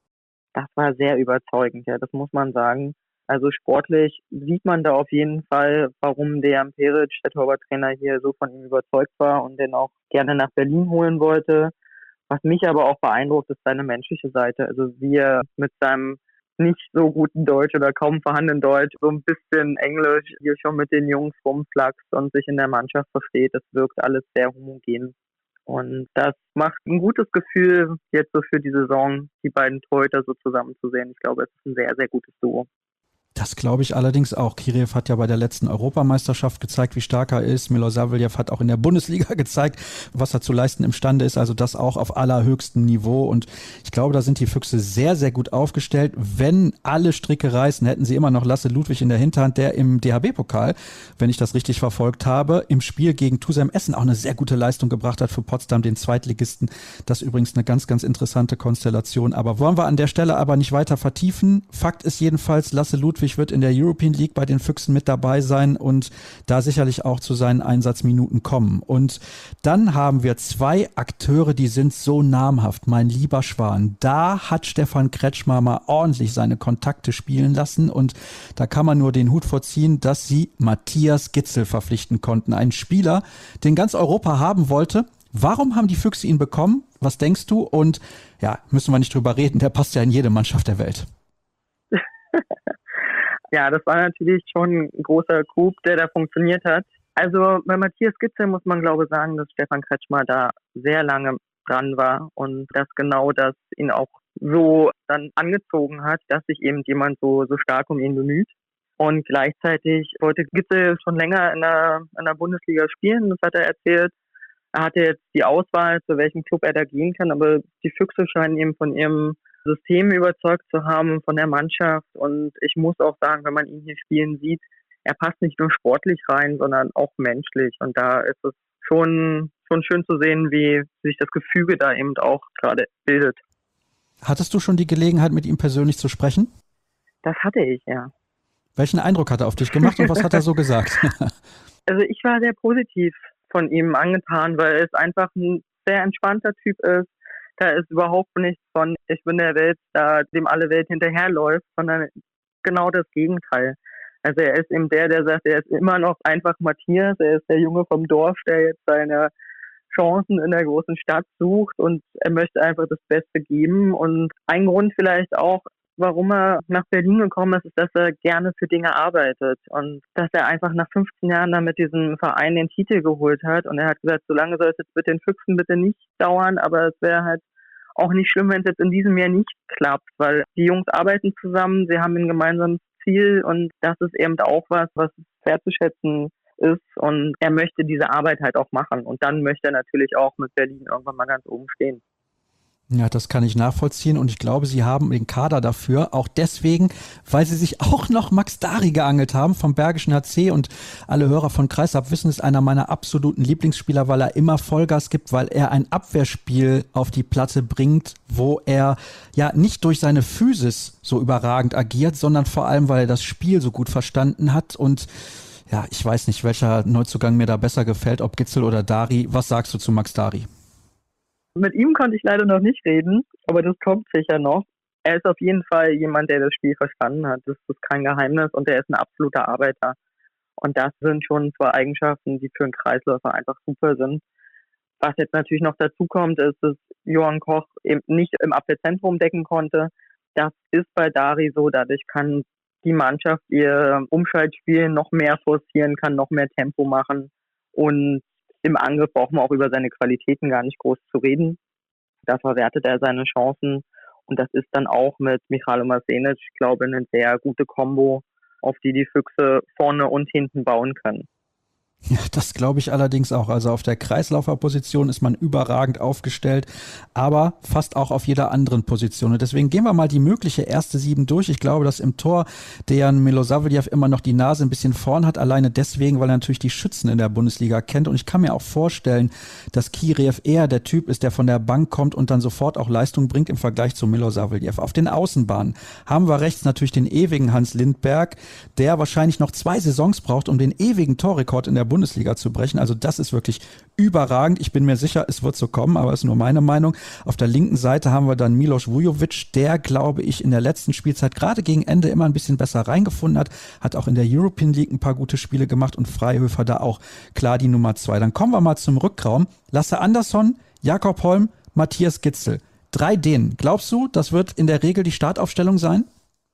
Das war sehr überzeugend, ja, das muss man sagen. Also sportlich sieht man da auf jeden Fall, warum Dejan Peric, der Torwarttrainer, hier so von ihm überzeugt war und den auch gerne nach Berlin holen wollte. Was mich aber auch beeindruckt, ist seine menschliche Seite. Also wie er mit seinem nicht so guten Deutsch oder kaum vorhandenen Deutsch, so ein bisschen Englisch hier schon mit den Jungs rumflaxt und sich in der Mannschaft versteht. Das wirkt alles sehr homogen. Und das macht ein gutes Gefühl, jetzt so für die Saison, die beiden Torhüter so zusammen zu sehen. Ich glaube, es ist ein sehr, sehr gutes Duo. Das glaube ich allerdings auch. Kireev hat ja bei der letzten Europameisterschaft gezeigt, wie stark er ist. Milosavljev hat auch in der Bundesliga gezeigt, was er zu leisten imstande ist. Also das auch auf allerhöchstem Niveau. Und ich glaube, da sind die Füchse sehr, sehr gut aufgestellt. Wenn alle Stricke reißen, hätten sie immer noch Lasse Ludwig in der Hinterhand, der im D H B-Pokal, wenn ich das richtig verfolgt habe, im Spiel gegen Tusem Essen auch eine sehr gute Leistung gebracht hat für Potsdam, den Zweitligisten. Das ist übrigens eine ganz, ganz interessante Konstellation. Aber wollen wir an der Stelle aber nicht weiter vertiefen. Fakt ist jedenfalls, Lasse Ludwig wird in der European League bei den Füchsen mit dabei sein und da sicherlich auch zu seinen Einsatzminuten kommen. Und dann haben wir zwei Akteure, die sind so namhaft, mein lieber Schwan. Da hat Stefan Kretschmer mal ordentlich seine Kontakte spielen lassen und da kann man nur den Hut vorziehen, dass sie Matthias Gitzel verpflichten konnten. Einen Spieler, den ganz Europa haben wollte. Warum haben die Füchse ihn bekommen? Was denkst du? Und ja, müssen wir nicht drüber reden, der passt ja in jede Mannschaft der Welt. Ja, das war natürlich schon ein großer Coup, der da funktioniert hat. Also bei Matthias Gitzel muss man, glaube ich, sagen, dass Stefan Kretschmer da sehr lange dran war und dass genau das ihn auch so dann angezogen hat, dass sich eben jemand so, so stark um ihn bemüht. Und gleichzeitig wollte Gitzel schon länger in der, in der Bundesliga spielen, das hat er erzählt. Er hatte jetzt die Auswahl, zu welchem Club er da gehen kann, aber die Füchse scheinen eben von ihrem System überzeugt zu haben, von der Mannschaft. Und ich muss auch sagen, wenn man ihn hier spielen sieht, er passt nicht nur sportlich rein, sondern auch menschlich. Und da ist es schon, schon schön zu sehen, wie sich das Gefüge da eben auch gerade bildet. Hattest du schon die Gelegenheit, mit ihm persönlich zu sprechen? Das hatte ich, ja. Welchen Eindruck hat er auf dich gemacht und was hat er so gesagt? Also ich war sehr positiv von ihm angetan, weil es einfach ein sehr entspannter Typ ist. Da ist überhaupt nichts von, ich bin der Weltstar, dem alle Welt hinterherläuft, sondern genau das Gegenteil. Also er ist eben der, der sagt, er ist immer noch einfach Matthias, er ist der Junge vom Dorf, der jetzt seine Chancen in der großen Stadt sucht und er möchte einfach das Beste geben. Und ein Grund vielleicht auch, warum er nach Berlin gekommen ist, ist, dass er gerne für Dinge arbeitet und dass er einfach nach fünfzehn Jahren dann mit diesem Verein den Titel geholt hat. Und er hat gesagt, so lange soll es jetzt mit den Füchsen bitte nicht dauern, aber es wäre halt auch nicht schlimm, wenn es jetzt in diesem Jahr nicht klappt, weil die Jungs arbeiten zusammen, sie haben ein gemeinsames Ziel und das ist eben auch was, was wertzuschätzen ist und er möchte diese Arbeit halt auch machen und dann möchte er natürlich auch mit Berlin irgendwann mal ganz oben stehen. Ja, das kann ich nachvollziehen und ich glaube, sie haben den Kader dafür, auch deswegen, weil sie sich auch noch Max Dari geangelt haben vom Bergischen H C und alle Hörer von Kreisab wissen, ist einer meiner absoluten Lieblingsspieler, weil er immer Vollgas gibt, weil er ein Abwehrspiel auf die Platte bringt, wo er ja nicht durch seine Physis so überragend agiert, sondern vor allem, weil er das Spiel so gut verstanden hat und ja, ich weiß nicht, welcher Neuzugang mir da besser gefällt, ob Gitzel oder Dari. Was sagst du zu Max Dari? Mit ihm konnte ich leider noch nicht reden, aber das kommt sicher noch. Er ist auf jeden Fall jemand, der das Spiel verstanden hat. Das ist kein Geheimnis und er ist ein absoluter Arbeiter. Und das sind schon zwei Eigenschaften, die für einen Kreisläufer einfach super sind. Was jetzt natürlich noch dazu kommt, ist, dass Johann Koch eben nicht im Abwehrzentrum decken konnte. Das ist bei Dari so, dadurch kann die Mannschaft ihr Umschaltspiel noch mehr forcieren, kann noch mehr Tempo machen und im Angriff braucht man auch über seine Qualitäten gar nicht groß zu reden. Da verwertet er seine Chancen und das ist dann auch mit Michalo Masenic, ich glaube, eine sehr gute Kombo, auf die die Füchse vorne und hinten bauen können. Ja, das glaube ich allerdings auch. Also auf der Kreislauferposition ist man überragend aufgestellt, aber fast auch auf jeder anderen Position. Und deswegen gehen wir mal die mögliche erste Sieben durch. Ich glaube, dass im Tor Dejan Milosavljev immer noch die Nase ein bisschen vorn hat, alleine deswegen, weil er natürlich die Schützen in der Bundesliga kennt. Und ich kann mir auch vorstellen, dass Kireev eher der Typ ist, der von der Bank kommt und dann sofort auch Leistung bringt im Vergleich zu Milosavljev. Auf den Außenbahnen haben wir rechts natürlich den ewigen Hans Lindberg, der wahrscheinlich noch zwei Saisons braucht, um den ewigen Torrekord in der Bundesliga zu brechen. Also das ist wirklich überragend. Ich bin mir sicher, es wird so kommen, aber es ist nur meine Meinung. Auf der linken Seite haben wir dann Milos Vujovic, der, glaube ich, in der letzten Spielzeit gerade gegen Ende immer ein bisschen besser reingefunden hat, hat auch in der European League ein paar gute Spiele gemacht und Freihöfer da auch klar die Nummer zwei. Dann kommen wir mal zum Rückraum. Lasse Andersson, Jakob Holm, Matthias Gitzel. Drei Dänen. Glaubst du, das wird in der Regel die Startaufstellung sein?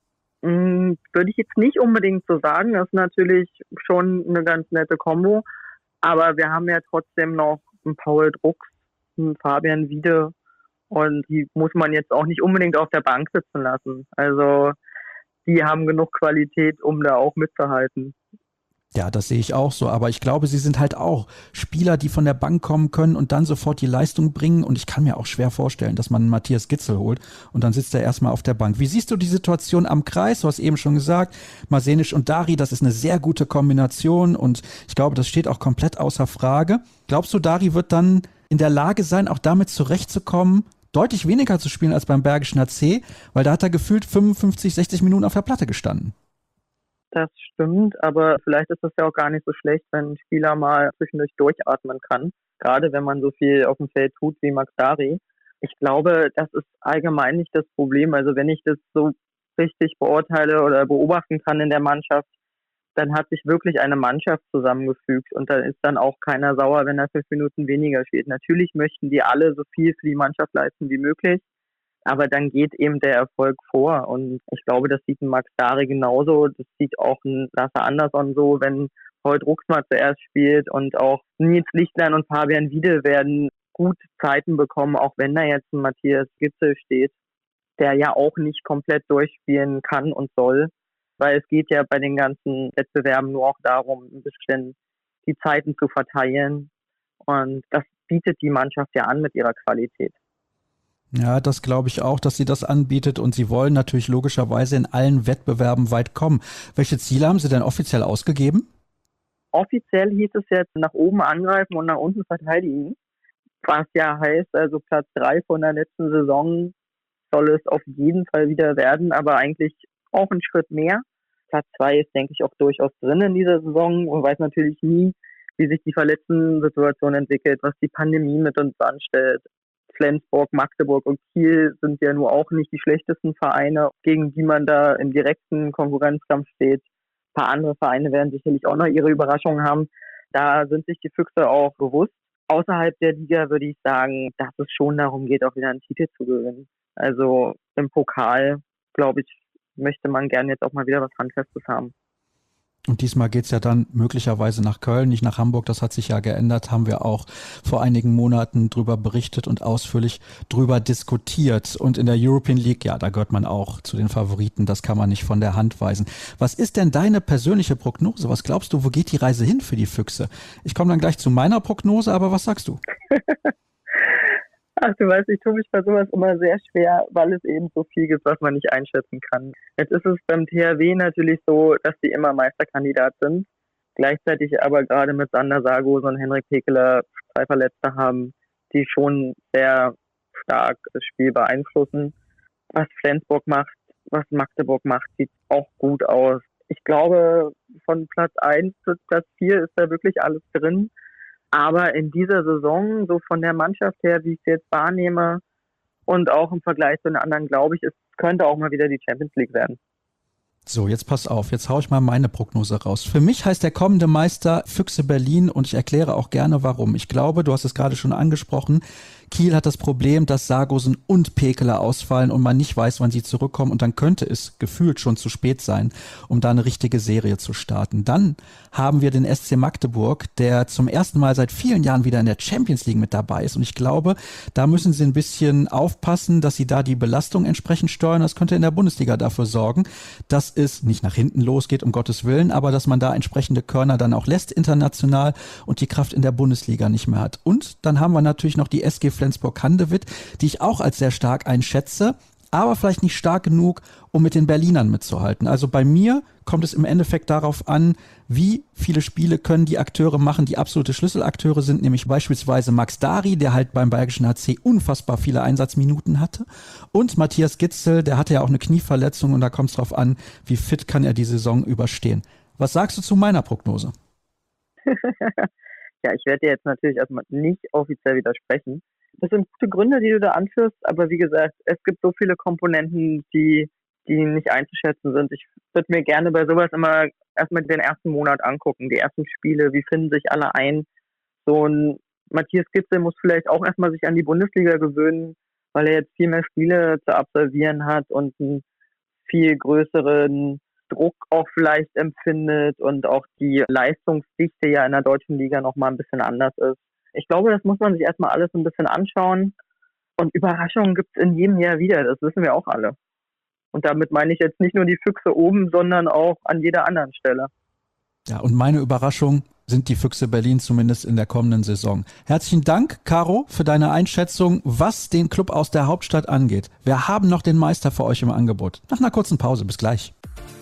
Würde ich jetzt nicht unbedingt so sagen. Das ist natürlich schon eine ganz nette Kombo. Aber wir haben ja trotzdem noch einen Paul Drucks, einen Fabian Wiede. Und die muss man jetzt auch nicht unbedingt auf der Bank sitzen lassen. Also die haben genug Qualität, um da auch mitzuhalten. Ja, das sehe ich auch so, aber ich glaube, sie sind halt auch Spieler, die von der Bank kommen können und dann sofort die Leistung bringen und ich kann mir auch schwer vorstellen, dass man Matthias Gitzel holt und dann sitzt er erstmal auf der Bank. Wie siehst du die Situation am Kreis? Du hast eben schon gesagt, Masenic und Dari, das ist eine sehr gute Kombination und ich glaube, das steht auch komplett außer Frage. Glaubst du, Dari wird dann in der Lage sein, auch damit zurechtzukommen, deutlich weniger zu spielen als beim Bergischen H C, weil da hat er gefühlt fünfundfünfzig, sechzig Minuten auf der Platte gestanden? Das stimmt, aber vielleicht ist das ja auch gar nicht so schlecht, wenn ein Spieler mal zwischendurch durchatmen kann. Gerade wenn man so viel auf dem Feld tut wie Max Dari. Ich glaube, das ist allgemein nicht das Problem. Also wenn ich das so richtig beurteile oder beobachten kann in der Mannschaft, dann hat sich wirklich eine Mannschaft zusammengefügt und da ist dann auch keiner sauer, wenn er fünf Minuten weniger spielt. Natürlich möchten die alle so viel für die Mannschaft leisten wie möglich. Aber dann geht eben der Erfolg vor. Und ich glaube, das sieht ein Max Dari genauso. Das sieht auch ein Lasse Andersson so, wenn Paul Drucks mal zuerst spielt. Und auch Nils Lichtlein und Fabian Wiede werden gut Zeiten bekommen, auch wenn da jetzt ein Matthias Gitzel steht, der ja auch nicht komplett durchspielen kann und soll, weil es geht ja bei den ganzen Wettbewerben nur auch darum, ein bisschen die Zeiten zu verteilen und das bietet die Mannschaft ja an mit ihrer Qualität. Ja, das glaube ich auch, dass sie das anbietet und sie wollen natürlich logischerweise in allen Wettbewerben weit kommen. Welche Ziele haben sie denn offiziell ausgegeben? Offiziell hieß es jetzt nach oben angreifen und nach unten verteidigen, was ja heißt, also Platz drei von der letzten Saison soll es auf jeden Fall wieder werden, aber eigentlich auch einen Schritt mehr. Platz zwei ist, denke ich, auch durchaus drin in dieser Saison und weiß natürlich nie, wie sich die Verletzten-Situation entwickelt, was die Pandemie mit uns anstellt. Flensburg, Magdeburg und Kiel sind ja nur auch nicht die schlechtesten Vereine, gegen die man da im direkten Konkurrenzkampf steht. Ein paar andere Vereine werden sicherlich auch noch ihre Überraschungen haben. Da sind sich die Füchse auch bewusst. Außerhalb der Liga würde ich sagen, dass es schon darum geht, auch wieder einen Titel zu gewinnen. Also im Pokal, glaube ich, möchte man gerne jetzt auch mal wieder was Handfestes haben. Und diesmal geht's ja dann möglicherweise nach Köln, nicht nach Hamburg. Das hat sich ja geändert, haben wir auch vor einigen Monaten drüber berichtet und ausführlich drüber diskutiert. Und in der European League, ja, da gehört man auch zu den Favoriten. Das kann man nicht von der Hand weisen. Was ist denn deine persönliche Prognose? Was glaubst du, wo geht die Reise hin für die Füchse? Ich komme dann gleich zu meiner Prognose, aber was sagst du? Ach, du weißt, ich tue mich bei sowas immer sehr schwer, weil es eben so viel gibt, was man nicht einschätzen kann. Jetzt ist es beim T H W natürlich so, dass die immer Meisterkandidat sind. Gleichzeitig aber gerade mit Sander Sargosen und Henrik Pekeler zwei Verletzte haben, die schon sehr stark das Spiel beeinflussen. Was Flensburg macht, was Magdeburg macht, sieht auch gut aus. Ich glaube, von Platz eins bis Platz vier ist da wirklich alles drin. Aber in dieser Saison, so von der Mannschaft her, wie ich es jetzt wahrnehme und auch im Vergleich zu den anderen, glaube ich, es könnte auch mal wieder die Champions League werden. So, jetzt pass auf, jetzt haue ich mal meine Prognose raus. Für mich heißt der kommende Meister Füchse Berlin und ich erkläre auch gerne warum. Ich glaube, du hast es gerade schon angesprochen, Kiel hat das Problem, dass Sargosen und Pekeler ausfallen und man nicht weiß, wann sie zurückkommen und dann könnte es gefühlt schon zu spät sein, um da eine richtige Serie zu starten. Dann haben wir den S C Magdeburg, der zum ersten Mal seit vielen Jahren wieder in der Champions League mit dabei ist und ich glaube, da müssen sie ein bisschen aufpassen, dass sie da die Belastung entsprechend steuern. Das könnte in der Bundesliga dafür sorgen, dass es nicht nach hinten losgeht, um Gottes Willen, aber dass man da entsprechende Körner dann auch lässt international und die Kraft in der Bundesliga nicht mehr hat. Und dann haben wir natürlich noch die S G Flensburg-Handewitt, die ich auch als sehr stark einschätze, aber vielleicht nicht stark genug, um mit den Berlinern mitzuhalten. Also bei mir kommt es im Endeffekt darauf an, wie viele Spiele können die Akteure machen, die absolute Schlüsselakteure sind, nämlich beispielsweise Max Dari, der halt beim Bayerischen H C unfassbar viele Einsatzminuten hatte und Matthias Gitzel, der hatte ja auch eine Knieverletzung und da kommt es drauf an, wie fit kann er die Saison überstehen. Was sagst du zu meiner Prognose? Ja, ich werde dir jetzt natürlich erstmal nicht offiziell widersprechen. Das sind gute Gründe, die du da anführst, aber wie gesagt, es gibt so viele Komponenten, die, die nicht einzuschätzen sind. Ich würde mir gerne bei sowas immer erstmal den ersten Monat angucken, die ersten Spiele, wie finden sich alle ein. So ein Matthias Gitzel muss vielleicht auch erstmal sich an die Bundesliga gewöhnen, weil er jetzt viel mehr Spiele zu absolvieren hat und einen viel größeren Druck auch vielleicht empfindet und auch die Leistungsdichte ja in der deutschen Liga nochmal ein bisschen anders ist. Ich glaube, das muss man sich erstmal alles ein bisschen anschauen. Und Überraschungen gibt es in jedem Jahr wieder, das wissen wir auch alle. Und damit meine ich jetzt nicht nur die Füchse oben, sondern auch an jeder anderen Stelle. Ja, und meine Überraschung sind die Füchse Berlin zumindest in der kommenden Saison. Herzlichen Dank, Caro, für deine Einschätzung, was den Club aus der Hauptstadt angeht. Wir haben noch den Meister für euch im Angebot. Nach einer kurzen Pause, bis gleich.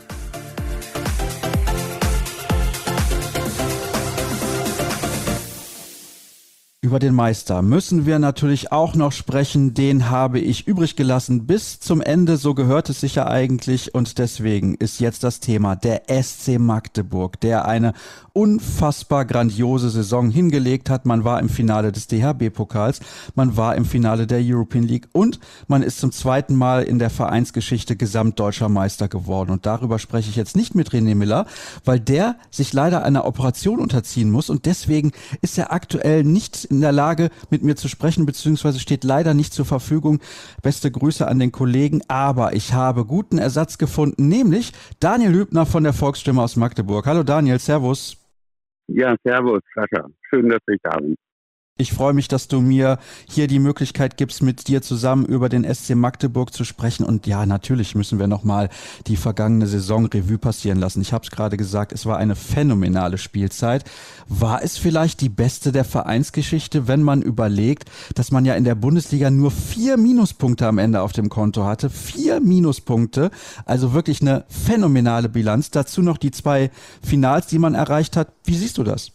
Über den Meister müssen wir natürlich auch noch sprechen. Den habe ich übrig gelassen bis zum Ende. So gehört es sich ja eigentlich. Und deswegen ist jetzt das Thema der S C Magdeburg, der eine unfassbar grandiose Saison hingelegt hat. Man war im Finale des D H B-Pokals, man war im Finale der European League und man ist zum zweiten Mal in der Vereinsgeschichte gesamtdeutscher Meister geworden. Und darüber spreche ich jetzt nicht mit René Miller, weil der sich leider einer Operation unterziehen muss und deswegen ist er aktuell nicht in der Lage, mit mir zu sprechen, beziehungsweise steht leider nicht zur Verfügung. Beste Grüße an den Kollegen, aber ich habe guten Ersatz gefunden, nämlich Daniel Hübner von der Volksstimme aus Magdeburg. Hallo Daniel, servus. Ja, servus, Sascha. Schön, dass ich da bin. Ich freue mich, dass du mir hier die Möglichkeit gibst, mit dir zusammen über den S C Magdeburg zu sprechen. Und ja, natürlich müssen wir nochmal die vergangene Saison Revue passieren lassen. Ich habe es gerade gesagt, es war eine phänomenale Spielzeit. War es vielleicht die beste der Vereinsgeschichte, wenn man überlegt, dass man ja in der Bundesliga nur vier Minuspunkte am Ende auf dem Konto hatte? Vier Minuspunkte, also wirklich eine phänomenale Bilanz. Dazu noch die zwei Finals, die man erreicht hat. Wie siehst du das?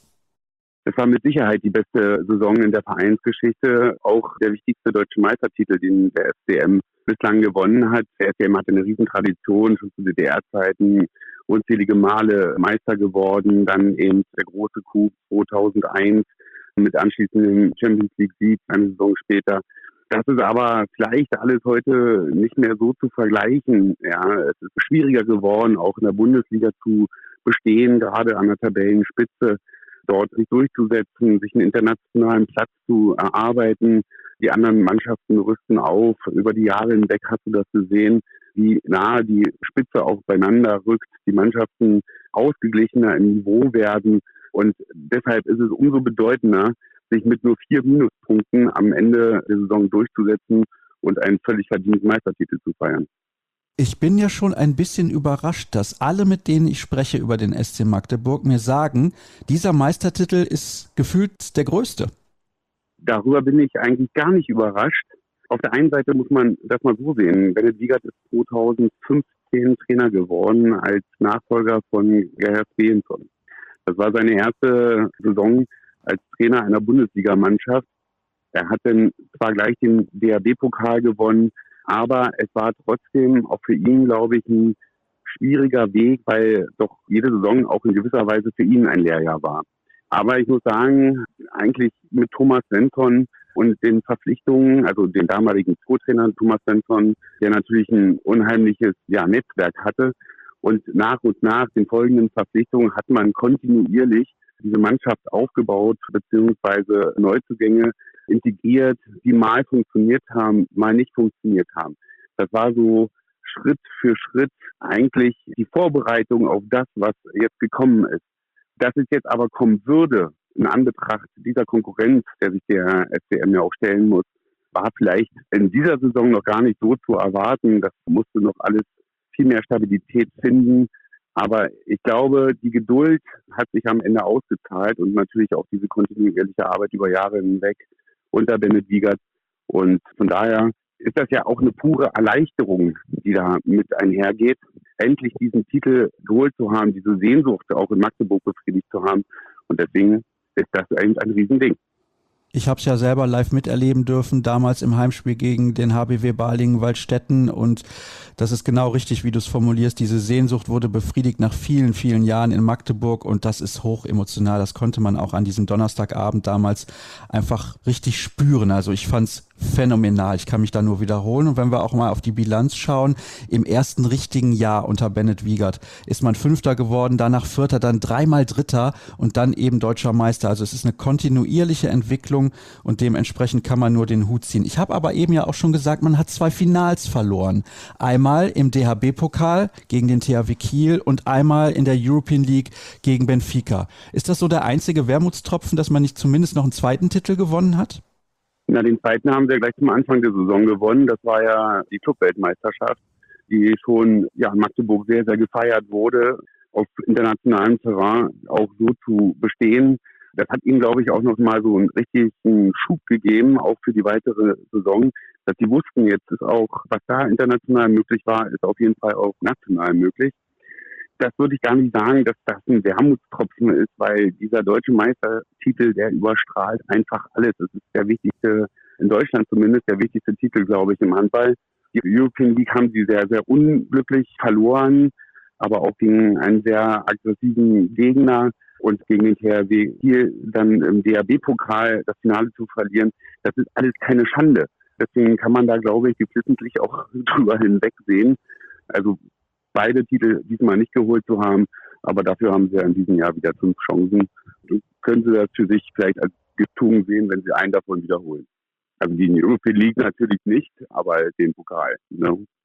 Es war mit Sicherheit die beste Saison in der Vereinsgeschichte, auch der wichtigste deutsche Meistertitel, den der S C M bislang gewonnen hat. Der S C M hatte eine Riesentradition, schon zu D D R-Zeiten, unzählige Male Meister geworden, dann eben der große Coup zweitausendeins mit anschließendem Champions League-Sieg eine Saison später. Das ist aber vielleicht alles heute nicht mehr so zu vergleichen. Ja, es ist schwieriger geworden, auch in der Bundesliga zu bestehen, gerade an der Tabellenspitze, dort sich durchzusetzen, sich einen internationalen Platz zu erarbeiten. Die anderen Mannschaften rüsten auf. Über die Jahre hinweg hast du das gesehen, wie nahe die Spitze auch beieinander rückt, die Mannschaften ausgeglichener im Niveau werden. Und deshalb ist es umso bedeutender, sich mit nur vier Minuspunkten am Ende der Saison durchzusetzen und einen völlig verdienten Meistertitel zu feiern. Ich bin ja schon ein bisschen überrascht, dass alle, mit denen ich spreche über den S C Magdeburg, mir sagen, dieser Meistertitel ist gefühlt der größte. Darüber bin ich eigentlich gar nicht überrascht. Auf der einen Seite muss man das mal so sehen. Bennett Wiegert ist zweitausendfünfzehn Trainer geworden als Nachfolger von Gerhard Behenson. Das war seine erste Saison als Trainer einer Bundesligamannschaft. Er hat dann zwar gleich den D H B-Pokal gewonnen, aber es war trotzdem auch für ihn, glaube ich, ein schwieriger Weg, weil doch jede Saison auch in gewisser Weise für ihn ein Lehrjahr war. Aber ich muss sagen, eigentlich mit Thomas Svensson und den Verpflichtungen, also den damaligen Co-Trainer Thomas Svensson, der natürlich ein unheimliches ja, Netzwerk hatte. Und nach und nach den folgenden Verpflichtungen hat man kontinuierlich diese Mannschaft aufgebaut, beziehungsweise Neuzugänge integriert, die mal funktioniert haben, mal nicht funktioniert haben. Das war so Schritt für Schritt eigentlich die Vorbereitung auf das, was jetzt gekommen ist. Dass es jetzt aber kommen würde, in Anbetracht dieser Konkurrenz, der sich der S C M ja auch stellen muss, war vielleicht in dieser Saison noch gar nicht so zu erwarten. Das musste noch alles viel mehr Stabilität finden. Aber ich glaube, die Geduld hat sich am Ende ausgezahlt und natürlich auch diese kontinuierliche Arbeit über Jahre hinweg unter Bennett Wiegert. Und von daher ist das ja auch eine pure Erleichterung, die da mit einhergeht, endlich diesen Titel geholt zu haben, diese Sehnsucht auch in Magdeburg befriedigt zu haben. Und deswegen ist das eigentlich ein Riesending. Ich habe es ja selber live miterleben dürfen, damals im Heimspiel gegen den H B W Balingen-Waldstätten, und das ist genau richtig, wie du es formulierst. Diese Sehnsucht wurde befriedigt nach vielen, vielen Jahren in Magdeburg, und das ist hoch emotional. Das konnte man auch an diesem Donnerstagabend damals einfach richtig spüren. Also ich fand's phänomenal. Ich kann mich da nur wiederholen. Und wenn wir auch mal auf die Bilanz schauen, im ersten richtigen Jahr unter Bennett Wiegert ist man Fünfter geworden, danach Vierter, dann dreimal Dritter und dann eben Deutscher Meister. Also es ist eine kontinuierliche Entwicklung und dementsprechend kann man nur den Hut ziehen. Ich habe aber eben ja auch schon gesagt, man hat zwei Finals verloren. Einmal im D H B-Pokal gegen den T H W Kiel und einmal in der European League gegen Benfica. Ist das so der einzige Wermutstropfen, dass man nicht zumindest noch einen zweiten Titel gewonnen hat? Na, den zweiten haben wir gleich zum Anfang der Saison gewonnen. Das war ja die Clubweltmeisterschaft, die schon ja, in Magdeburg sehr, sehr gefeiert wurde, auf internationalem Terrain auch so zu bestehen. Das hat ihnen, glaube ich, auch noch mal so einen richtigen Schub gegeben, auch für die weitere Saison, dass sie wussten, jetzt ist auch, was da international möglich war, ist auf jeden Fall auch national möglich. Das würde ich gar nicht sagen, dass das ein Wermutstropfen ist, weil dieser deutsche Meistertitel, der überstrahlt einfach alles. Es ist der wichtigste, in Deutschland zumindest, der wichtigste Titel, glaube ich, im Handball. Die European League haben sie sehr, sehr unglücklich verloren, aber auch gegen einen sehr aggressiven Gegner und gegen den T H W Kiel dann im D H B-Pokal das Finale zu verlieren. Das ist alles keine Schande. Deswegen kann man da, glaube ich, geflissentlich auch drüber hinwegsehen. Also beide Titel diesmal nicht geholt zu haben, aber dafür haben sie ja in diesem Jahr wieder fünf Chancen. Können sie das für sich vielleicht als Genugtuung sehen, wenn sie einen davon wiederholen. Also die European League natürlich nicht, aber den Pokal. Ne?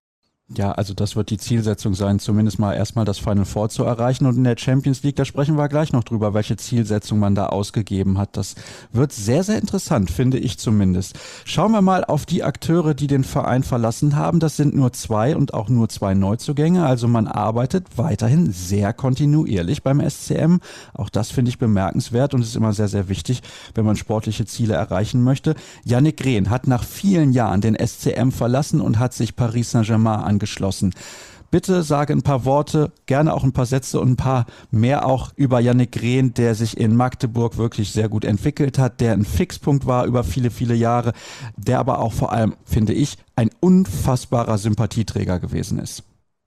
Ja, also das wird die Zielsetzung sein, zumindest mal erstmal das Final Four zu erreichen. Und in der Champions League, da sprechen wir gleich noch drüber, welche Zielsetzung man da ausgegeben hat. Das wird sehr, sehr interessant, finde ich zumindest. Schauen wir mal auf die Akteure, die den Verein verlassen haben. Das sind nur zwei und auch nur zwei Neuzugänge. Also man arbeitet weiterhin sehr kontinuierlich beim S C M. Auch das finde ich bemerkenswert und ist immer sehr, sehr wichtig, wenn man sportliche Ziele erreichen möchte. Yannick Rehn hat nach vielen Jahren den S C M verlassen und hat sich Paris Saint-Germain angeschlossen. Geschlossen. Bitte sage ein paar Worte, gerne auch ein paar Sätze und ein paar mehr auch über Yannick Rehn, der sich in Magdeburg wirklich sehr gut entwickelt hat, der ein Fixpunkt war über viele, viele Jahre, der aber auch vor allem, finde ich, ein unfassbarer Sympathieträger gewesen ist.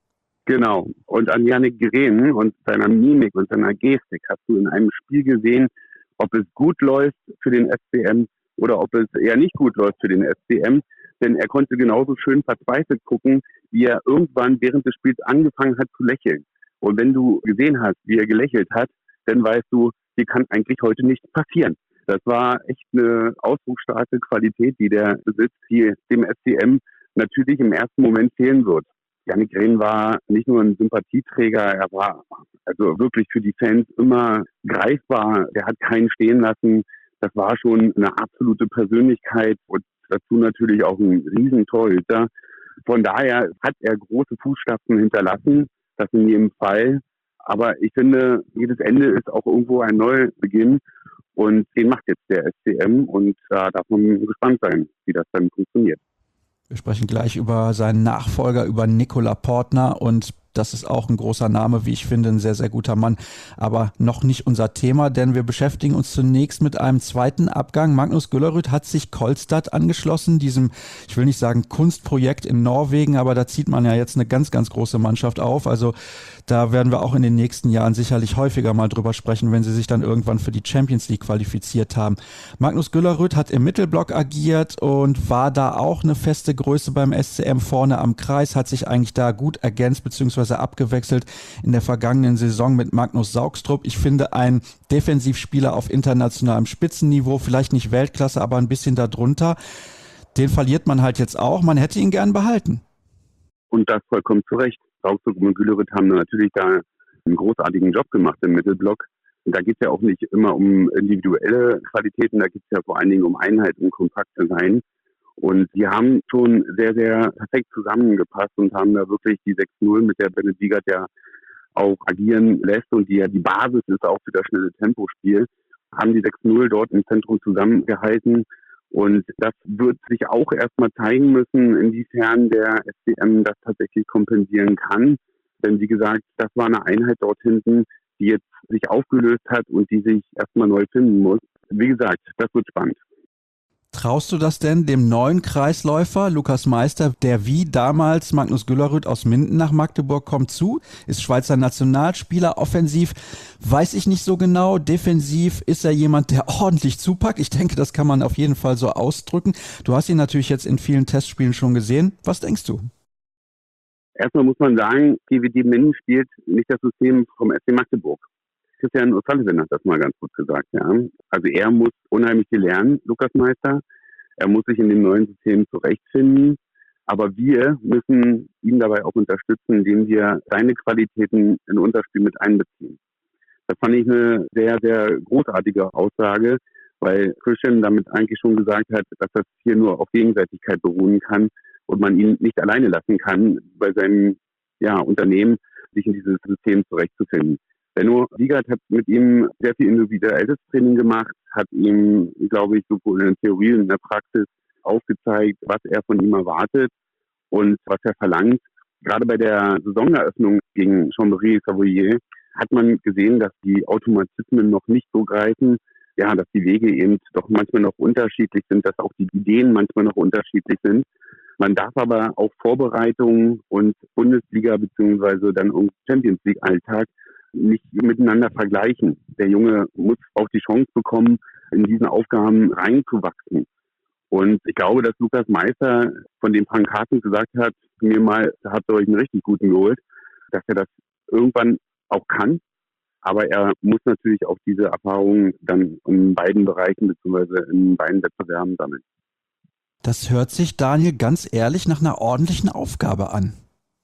Genau. Und an Yannick Rehn und seiner Mimik und seiner Gestik hast du in einem Spiel gesehen, ob es gut läuft für den S C M oder ob es eher nicht gut läuft für den S C M. Denn er konnte genauso schön verzweifelt gucken, wie er irgendwann während des Spiels angefangen hat zu lächeln. Und wenn du gesehen hast, wie er gelächelt hat, dann weißt du, hier kann eigentlich heute nichts passieren. Das war echt eine ausdrucksstarke Qualität, die der besitzt, die dem S C M natürlich im ersten Moment fehlen wird. Yannick Rehn war nicht nur ein Sympathieträger, er war also wirklich für die Fans immer greifbar. Er hat keinen stehen lassen. Das war schon eine absolute Persönlichkeit und dazu natürlich auch ein Riesentorhüter. Von daher hat er große Fußstapfen hinterlassen, das in jedem Fall. Aber ich finde, jedes Ende ist auch irgendwo ein Neubeginn und den macht jetzt der S C M und da darf man gespannt sein, wie das dann funktioniert. Wir sprechen gleich über seinen Nachfolger, über Nikola Portner und das ist auch ein großer Name, wie ich finde, ein sehr, sehr guter Mann, aber noch nicht unser Thema, denn wir beschäftigen uns zunächst mit einem zweiten Abgang. Magnus Güllerud hat sich Kolstad angeschlossen, diesem, ich will nicht sagen Kunstprojekt in Norwegen, aber da zieht man ja jetzt eine ganz, ganz große Mannschaft auf, also da werden wir auch in den nächsten Jahren sicherlich häufiger mal drüber sprechen, wenn sie sich dann irgendwann für die Champions League qualifiziert haben. Magnus Güllerud hat im Mittelblock agiert und war da auch eine feste Größe beim S C M vorne am Kreis, hat sich eigentlich da gut ergänzt bzw. abgewechselt in der vergangenen Saison mit Magnus Saugstrup. Ich finde, ein Defensivspieler auf internationalem Spitzenniveau, vielleicht nicht Weltklasse, aber ein bisschen darunter. Den verliert man halt jetzt auch. Man hätte ihn gern behalten. Und das vollkommen zu Recht. Saugstrup und Güllerud haben natürlich da einen großartigen Job gemacht im Mittelblock. Und da geht es ja auch nicht immer um individuelle Qualitäten, da geht es ja vor allen Dingen um Einheit und kompakt sein. Und die haben schon sehr, sehr perfekt zusammengepasst und haben da wirklich die sechs null, mit der Bennett Wiegert ja auch agieren lässt und die ja die Basis ist auch für das schnelle Tempospiel, haben die sechs null dort im Zentrum zusammengehalten. Und das wird sich auch erstmal zeigen müssen, inwiefern der S C M das tatsächlich kompensieren kann. Denn wie gesagt, das war eine Einheit dort hinten, die jetzt sich aufgelöst hat und die sich erstmal neu finden muss. Wie gesagt, das wird spannend. Traust du das denn dem neuen Kreisläufer Lukas Meister, der wie damals Magnus Güllerud aus Minden nach Magdeburg kommt, zu? Ist Schweizer Nationalspieler, offensiv, weiß ich nicht so genau. Defensiv ist er jemand, der ordentlich zupackt. Ich denke, das kann man auf jeden Fall so ausdrücken. Du hast ihn natürlich jetzt in vielen Testspielen schon gesehen. Was denkst du? Erstmal muss man sagen, G W D Minden spielt nicht das System vom S C Magdeburg. Christian O'Sullivan hat das mal ganz gut gesagt. Ja. Also er muss unheimlich viel lernen, Lukas Meister. Er muss sich in dem neuen System zurechtfinden. Aber wir müssen ihn dabei auch unterstützen, indem wir seine Qualitäten in unser Spiel mit einbeziehen. Das fand ich eine sehr, sehr großartige Aussage, weil Christian damit eigentlich schon gesagt hat, dass das hier nur auf Gegenseitigkeit beruhen kann und man ihn nicht alleine lassen kann, bei seinem ja, Unternehmen sich in dieses System zurechtzufinden. Benno Wiegert hat mit ihm sehr viel individuelles Training gemacht, hat ihm, glaube ich, sowohl in der Theorie und in der Praxis aufgezeigt, was er von ihm erwartet und was er verlangt. Gerade bei der Saisoneröffnung gegen Chambéry-Savoyer hat man gesehen, dass die Automatismen noch nicht so greifen, ja, dass die Wege eben doch manchmal noch unterschiedlich sind, dass auch die Ideen manchmal noch unterschiedlich sind. Man darf aber auch Vorbereitungen und Bundesliga beziehungsweise dann auch Champions League Alltag nicht miteinander vergleichen. Der Junge muss auch die Chance bekommen, in diesen Aufgaben reinzuwachsen. Und ich glaube, dass Lukas Meister, von dem Frank Hartens gesagt hat, mir mal, da habt ihr euch einen richtig guten geholt, dass er das irgendwann auch kann. Aber er muss natürlich auch diese Erfahrungen dann in beiden Bereichen beziehungsweise in beiden Wettbewerben sammeln. Das hört sich, Daniel, ganz ehrlich nach einer ordentlichen Aufgabe an.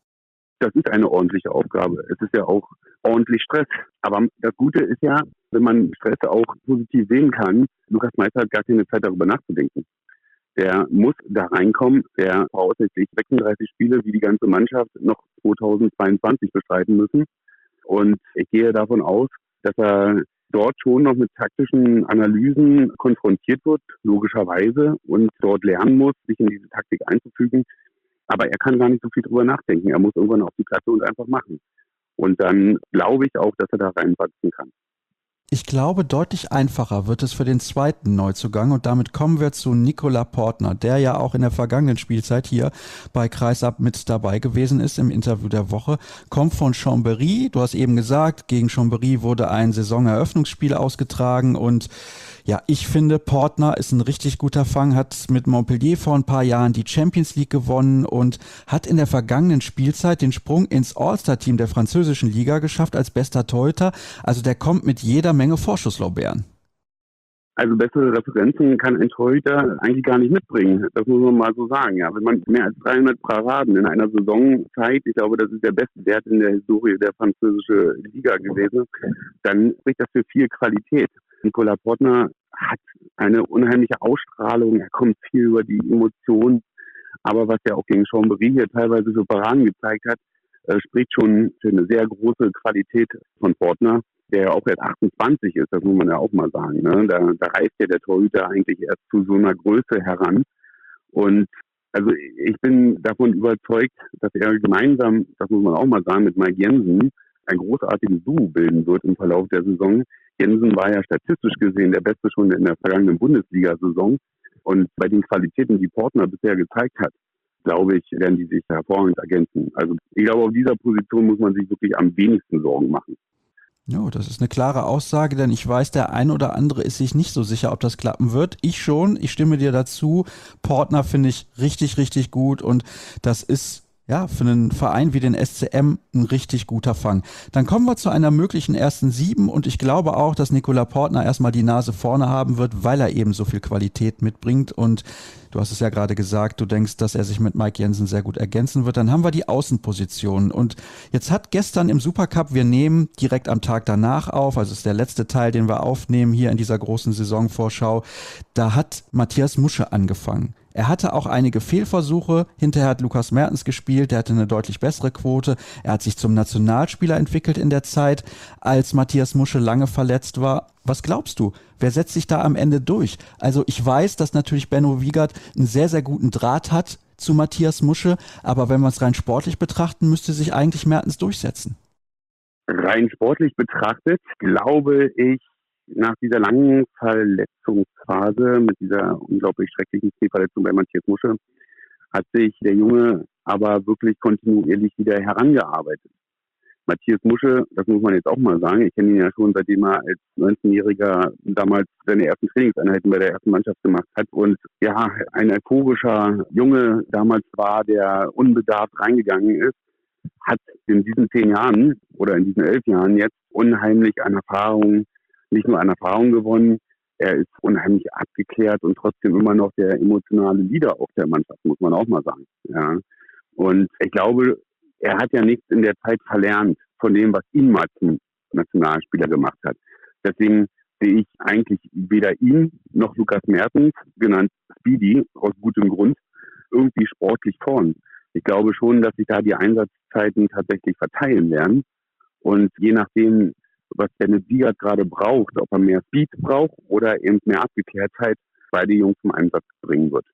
das ist eine ordentliche Aufgabe. Es ist ja auch ordentlich Stress. Aber das Gute ist ja, wenn man Stress auch positiv sehen kann, Lukas Meister hat gar keine Zeit, darüber nachzudenken. Der muss da reinkommen, der voraussichtlich sechsunddreißig Spiele wie die ganze Mannschaft noch zweitausendzweiundzwanzig bestreiten müssen. Und ich gehe davon aus, dass er dort schon noch mit taktischen Analysen konfrontiert wird, logischerweise, und dort lernen muss, sich in diese Taktik einzufügen. Aber er kann gar nicht so viel drüber nachdenken. Er muss irgendwann auf die Platte und einfach machen. Und dann glaube ich auch, dass er da reinwachsen kann. Ich glaube, deutlich einfacher wird es für den zweiten Neuzugang und damit kommen wir zu Nicolas Portner, der ja auch in der vergangenen Spielzeit hier bei Kreisab mit dabei gewesen ist im Interview der Woche, kommt von Chambéry. Du hast eben gesagt, gegen Chambéry wurde ein Saisoneröffnungsspiel ausgetragen und ja, ich finde, Portner ist ein richtig guter Fang, hat mit Montpellier vor ein paar Jahren die Champions League gewonnen und hat in der vergangenen Spielzeit den Sprung ins All-Star-Team der französischen Liga geschafft als bester Torhüter. Also der kommt mit jeder Menge Vorschusslorbeeren. Also bessere Referenzen kann ein Torhüter eigentlich gar nicht mitbringen. Das muss man mal so sagen. Ja, wenn man mehr als dreihundert Paraden in einer Saison zeigt, ich glaube, das ist der beste Wert in der Historie der französischen Liga gewesen, dann spricht das für viel Qualität. Nicolas Portner hat eine unheimliche Ausstrahlung, er kommt viel über die Emotionen, aber was er auch gegen Chambéry hier teilweise für Paraden gezeigt hat, äh, spricht schon für eine sehr große Qualität von Portner, der ja auch erst achtundzwanzig ist, das muss man ja auch mal sagen. Ne? Da, da reift ja der Torhüter eigentlich erst zu so einer Größe heran. Und also ich bin davon überzeugt, dass er gemeinsam, das muss man auch mal sagen, mit Mike Jensen ein großartiges Duo bilden wird im Verlauf der Saison. Jensen war ja statistisch gesehen der Beste schon in der vergangenen Bundesliga-Saison. Und bei den Qualitäten, die Portner bisher gezeigt hat, glaube ich, werden die sich hervorragend ergänzen. Also ich glaube, auf dieser Position muss man sich wirklich am wenigsten Sorgen machen. Ja, das ist eine klare Aussage, denn ich weiß, der ein oder andere ist sich nicht so sicher, ob das klappen wird. Ich schon, ich stimme dir dazu. Portner finde ich richtig, richtig gut und das ist ja für einen Verein wie den S C M ein richtig guter Fang. Dann kommen wir zu einer möglichen ersten Sieben und ich glaube auch, dass Nicolas Portner erstmal die Nase vorne haben wird, weil er eben so viel Qualität mitbringt und du hast es ja gerade gesagt, du denkst, dass er sich mit Mike Jensen sehr gut ergänzen wird. Dann haben wir die Außenpositionen und jetzt hat gestern im Supercup, wir nehmen direkt am Tag danach auf, also ist der letzte Teil, den wir aufnehmen hier in dieser großen Saisonvorschau, da hat Matthias Musche angefangen. Er hatte auch einige Fehlversuche, hinterher hat Lukas Mertens gespielt, der hatte eine deutlich bessere Quote, er hat sich zum Nationalspieler entwickelt in der Zeit, als Matthias Musche lange verletzt war. Was glaubst du, wer setzt sich da am Ende durch? Also ich weiß, dass natürlich Benno Wiegert einen sehr, sehr guten Draht hat zu Matthias Musche, aber wenn wir es rein sportlich betrachten, müsste sich eigentlich Mertens durchsetzen. Rein sportlich betrachtet glaube ich, nach dieser langen Verletzungsphase mit dieser unglaublich schrecklichen Knieverletzung bei Matthias Musche hat sich der Junge aber wirklich kontinuierlich wieder herangearbeitet. Matthias Musche, das muss man jetzt auch mal sagen, ich kenne ihn ja schon, seitdem er als neunzehnjähriger damals seine ersten Trainingseinheiten bei der ersten Mannschaft gemacht hat und ja, ein euphorischer Junge damals war, der unbedarft reingegangen ist, hat in diesen zehn Jahren oder in diesen elf Jahren jetzt unheimlich an Erfahrung, nicht nur an Erfahrung gewonnen, er ist unheimlich abgeklärt und trotzdem immer noch der emotionale Leader auch der Mannschaft, muss man auch mal sagen. Ja. Und ich glaube, er hat ja nichts in der Zeit verlernt von dem, was ihn mal zum Nationalspieler gemacht hat. Deswegen sehe ich eigentlich weder ihn noch Lukas Mertens, genannt Speedy, aus gutem Grund, irgendwie sportlich vorn. Ich glaube schon, dass sich da die Einsatzzeiten tatsächlich verteilen werden. Und je nachdem, was Dennis Wiegert gerade braucht, ob er mehr Speed braucht oder eben mehr Abgeklärtheit, beide Jungs zum Einsatz bringen wird.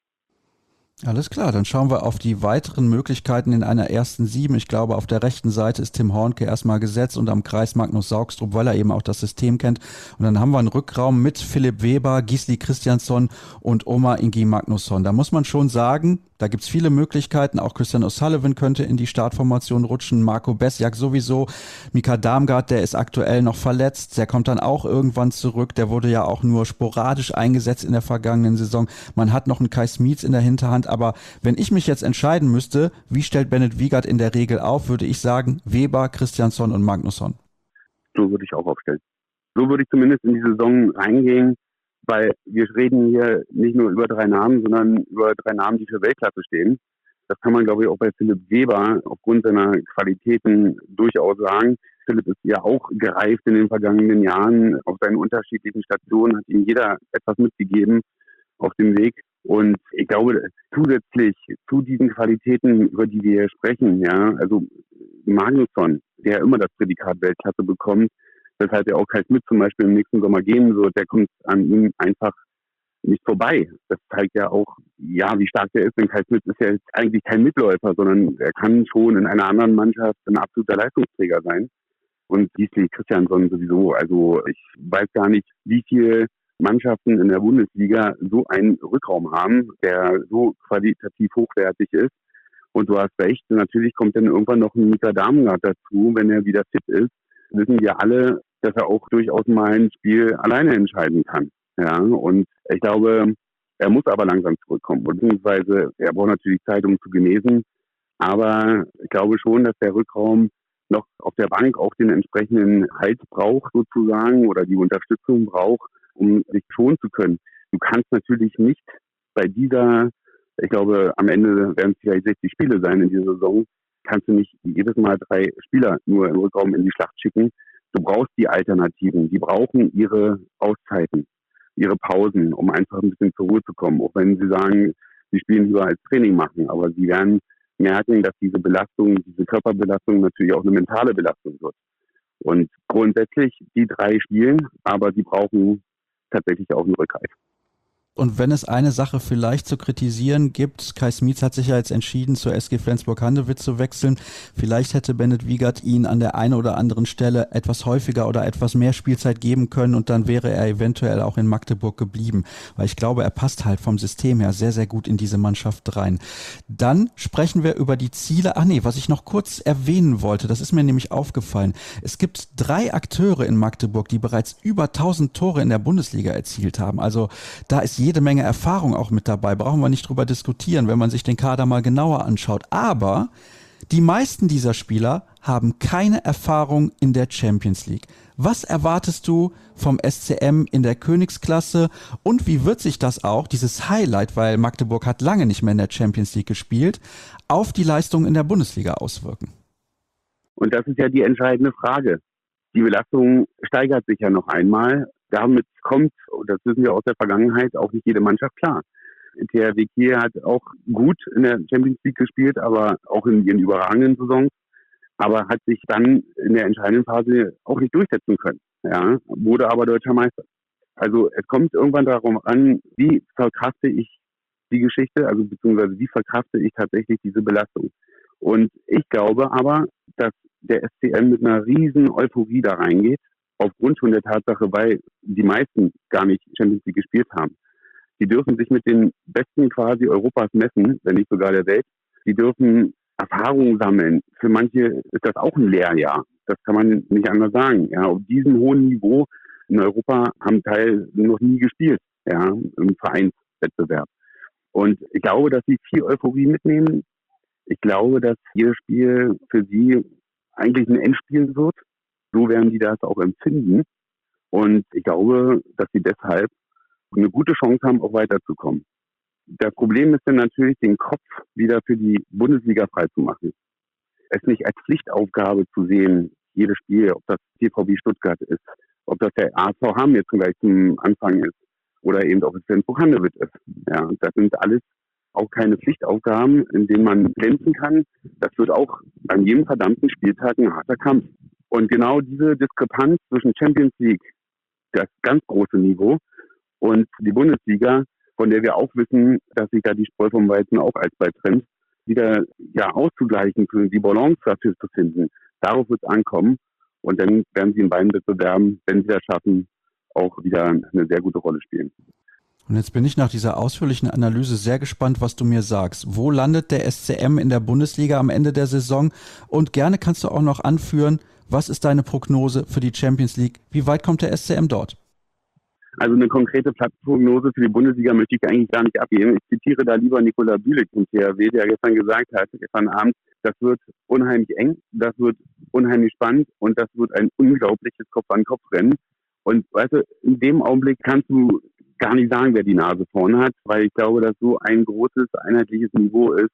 Alles klar, dann schauen wir auf die weiteren Möglichkeiten in einer ersten Sieben. Ich glaube, auf der rechten Seite ist Tim Hornke erstmal gesetzt und am Kreis Magnus Saugstrup, weil er eben auch das System kennt. Und dann haben wir einen Rückraum mit Philipp Weber, Gisli Christiansson und Omar Ingi Magnusson. Da muss man schon sagen, da gibt's viele Möglichkeiten. Auch Christian O'Sullivan könnte in die Startformation rutschen. Marco Besjak sowieso. Mika Damgard, der ist aktuell noch verletzt. Der kommt dann auch irgendwann zurück. Der wurde ja auch nur sporadisch eingesetzt in der vergangenen Saison. Man hat noch einen Kai Smits in der Hinterhand. Aber wenn ich mich jetzt entscheiden müsste, wie stellt Bennett Wiegert in der Regel auf, würde ich sagen Weber, Christiansson und Magnusson. So würde ich auch aufstellen. So würde ich zumindest in die Saison reingehen. Weil wir reden hier nicht nur über drei Namen, sondern über drei Namen, die für Weltklasse stehen. Das kann man, glaube ich, auch bei Philipp Weber aufgrund seiner Qualitäten durchaus sagen. Philipp ist ja auch gereift in den vergangenen Jahren auf seinen unterschiedlichen Stationen, hat ihm jeder etwas mitgegeben auf dem Weg. Und ich glaube, zusätzlich zu diesen Qualitäten, über die wir hier sprechen, ja, also Magnusson, der immer das Prädikat Weltklasse bekommt, weshalb er auch Kai Smith zum Beispiel im nächsten Sommer gehen wird, der kommt an ihm einfach nicht vorbei. Das zeigt ja auch, ja, wie stark der ist, denn Kai Smith ist ja jetzt eigentlich kein Mitläufer, sondern er kann schon in einer anderen Mannschaft ein absoluter Leistungsträger sein. Und Gisli Christiansson sowieso. Also ich weiß gar nicht, wie viele Mannschaften in der Bundesliga so einen Rückraum haben, der so qualitativ hochwertig ist. Und du hast recht, natürlich kommt dann irgendwann noch ein Mika Damgard dazu, wenn er wieder fit ist. Wissen wir alle, dass er auch durchaus mal ein Spiel alleine entscheiden kann. Ja, und ich glaube, er muss aber langsam zurückkommen. Beziehungsweise er braucht natürlich Zeit, um zu genesen. Aber ich glaube schon, dass der Rückraum noch auf der Bank auch den entsprechenden Halt braucht sozusagen oder die Unterstützung braucht, um sich schonen zu können. Du kannst natürlich nicht bei dieser, ich glaube, am Ende werden es vielleicht sechzig Spiele sein in dieser Saison, kannst du nicht jedes Mal drei Spieler nur im Rückraum in die Schlacht schicken. Du brauchst die Alternativen, die brauchen ihre Auszeiten, ihre Pausen, um einfach ein bisschen zur Ruhe zu kommen. Auch wenn sie sagen, sie spielen lieber als Training machen, aber sie werden merken, dass diese Belastung, diese Körperbelastung natürlich auch eine mentale Belastung wird. Und grundsätzlich die drei spielen, aber die brauchen tatsächlich auch einen Rückhalt. Und wenn es eine Sache vielleicht zu kritisieren gibt, Kai Smits hat sich ja jetzt entschieden, zur S G Flensburg-Handewitt zu wechseln. Vielleicht hätte Bennett Wiegert ihn an der einen oder anderen Stelle etwas häufiger oder etwas mehr Spielzeit geben können und dann wäre er eventuell auch in Magdeburg geblieben. Weil ich glaube, er passt halt vom System her sehr, sehr gut in diese Mannschaft rein. Dann sprechen wir über die Ziele. Ach nee, was ich noch kurz erwähnen wollte, das ist mir nämlich aufgefallen. Es gibt drei Akteure in Magdeburg, die bereits über tausend Tore in der Bundesliga erzielt haben. Also da ist jede Menge Erfahrung auch mit dabei, brauchen wir nicht drüber diskutieren, wenn man sich den Kader mal genauer anschaut. Aber die meisten dieser Spieler haben keine Erfahrung in der Champions League. Was erwartest du vom S C M in der Königsklasse und wie wird sich das auch, dieses Highlight, weil Magdeburg hat lange nicht mehr in der Champions League gespielt, auf die Leistung in der Bundesliga auswirken? Und das ist ja die entscheidende Frage. Die Belastung steigert sich ja noch einmal. Damit kommt, das wissen wir aus der Vergangenheit, auch nicht jede Mannschaft klar. T H W Kiel hat auch gut in der Champions League gespielt, aber auch in ihren überragenden Saisons, aber hat sich dann in der entscheidenden Phase auch nicht durchsetzen können. Ja, wurde aber deutscher Meister. Also es kommt irgendwann darauf an, wie verkrafte ich die Geschichte, also beziehungsweise wie verkrafte ich tatsächlich diese Belastung. Und ich glaube aber, dass der S C M mit einer riesen Euphorie da reingeht, aufgrund schon der Tatsache, weil die meisten gar nicht Champions League gespielt haben. Die dürfen sich mit den Besten quasi Europas messen, wenn nicht sogar der Welt. Die dürfen Erfahrungen sammeln. Für manche ist das auch ein Lehrjahr. Das kann man nicht anders sagen. Ja, auf diesem hohen Niveau in Europa haben Teil noch nie gespielt, ja, im Vereinswettbewerb. Und ich glaube, dass sie viel Euphorie mitnehmen. Ich glaube, dass jedes Spiel für sie eigentlich ein Endspiel wird. So werden die das auch empfinden. Und ich glaube, dass sie deshalb eine gute Chance haben, auch weiterzukommen. Das Problem ist dann natürlich, den Kopf wieder für die Bundesliga freizumachen. Es nicht als Pflichtaufgabe zu sehen, jedes Spiel, ob das T V B Stuttgart ist, ob das der A S V Hamm jetzt gleich zum Anfang ist oder eben ob es Flensburg-Handewitt ist. Ja, das sind alles auch keine Pflichtaufgaben, in denen man glänzen kann. Das wird auch an jedem verdammten Spieltag ein harter Kampf. Und genau diese Diskrepanz zwischen Champions League, das ganz große Niveau, und die Bundesliga, von der wir auch wissen, dass sich da die Spreu vom Weizen auch alsbald trennt, wieder ja auszugleichen, die Balance dafür zu finden. Darauf wird es ankommen. Und dann werden sie in beiden Wettbewerben, wenn sie das schaffen, auch wieder eine sehr gute Rolle spielen. Und jetzt bin ich nach dieser ausführlichen Analyse sehr gespannt, was du mir sagst. Wo landet der S C M in der Bundesliga am Ende der Saison? Und gerne kannst du auch noch anführen, was ist deine Prognose für die Champions League? Wie weit kommt der S C M dort? Also eine konkrete Platzprognose für die Bundesliga möchte ich eigentlich gar nicht abgeben. Ich zitiere da lieber Nikola Bülik vom T H W, der gestern gesagt hat, gestern Abend, das wird unheimlich eng, das wird unheimlich spannend und das wird ein unglaubliches Kopf-an-Kopf-Rennen. Und weißt du, in dem Augenblick kannst du gar nicht sagen, wer die Nase vorne hat, weil ich glaube, dass so ein großes, einheitliches Niveau ist,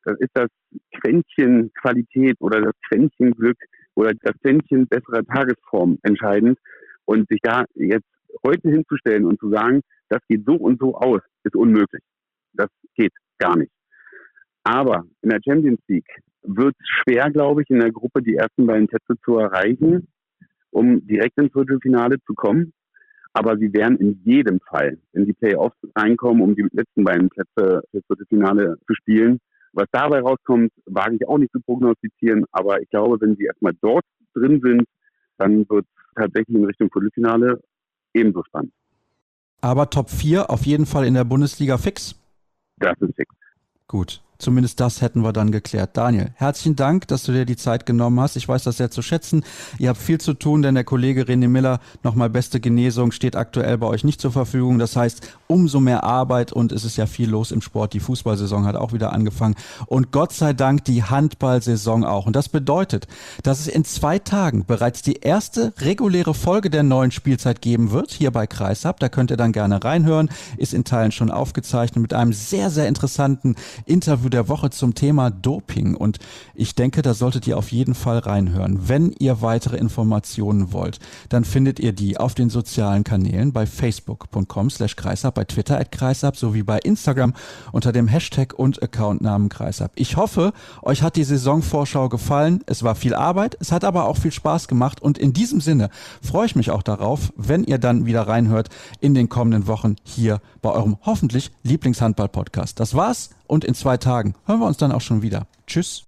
Das ist das Quäntchen Qualität oder das Quäntchen Glück oder das Quäntchen besserer Tagesform entscheidend. Und sich da jetzt heute hinzustellen und zu sagen, das geht so und so aus, ist unmöglich. Das geht gar nicht. Aber in der Champions League wird es schwer, glaube ich, in der Gruppe die ersten beiden Plätze zu erreichen, um direkt ins Viertelfinale zu kommen. Aber sie werden in jedem Fall in die Playoffs reinkommen, um die letzten beiden Plätze fürs Viertelfinale zu spielen. Was dabei rauskommt, wage ich auch nicht zu prognostizieren. Aber ich glaube, wenn sie erstmal dort drin sind, dann wird es tatsächlich in Richtung Viertelfinale ebenso spannend. Aber Top vier auf jeden Fall in der Bundesliga fix? Das ist fix. Gut. Zumindest das hätten wir dann geklärt. Daniel, herzlichen Dank, dass du dir die Zeit genommen hast. Ich weiß das sehr zu schätzen. Ihr habt viel zu tun, denn der Kollege René Miller, nochmal beste Genesung, steht aktuell bei euch nicht zur Verfügung. Das heißt, umso mehr Arbeit und es ist ja viel los im Sport. Die Fußballsaison hat auch wieder angefangen und Gott sei Dank die Handballsaison auch. Und das bedeutet, dass es in zwei Tagen bereits die erste reguläre Folge der neuen Spielzeit geben wird, hier bei Kreisab. Da könnt ihr dann gerne reinhören. Ist in Teilen schon aufgezeichnet mit einem sehr, sehr interessanten Interview der Woche zum Thema Doping und ich denke, da solltet ihr auf jeden Fall reinhören. Wenn ihr weitere Informationen wollt, dann findet ihr die auf den sozialen Kanälen bei facebook punkt com slash kreisab, bei Twitter at kreisab sowie bei Instagram unter dem Hashtag und Accountnamen kreisab. Ich hoffe, euch hat die Saisonvorschau gefallen. Es war viel Arbeit, es hat aber auch viel Spaß gemacht und in diesem Sinne freue ich mich auch darauf, wenn ihr dann wieder reinhört in den kommenden Wochen hier bei eurem hoffentlich Lieblingshandball-Podcast. Das war's. Und in zwei Tagen hören wir uns dann auch schon wieder. Tschüss.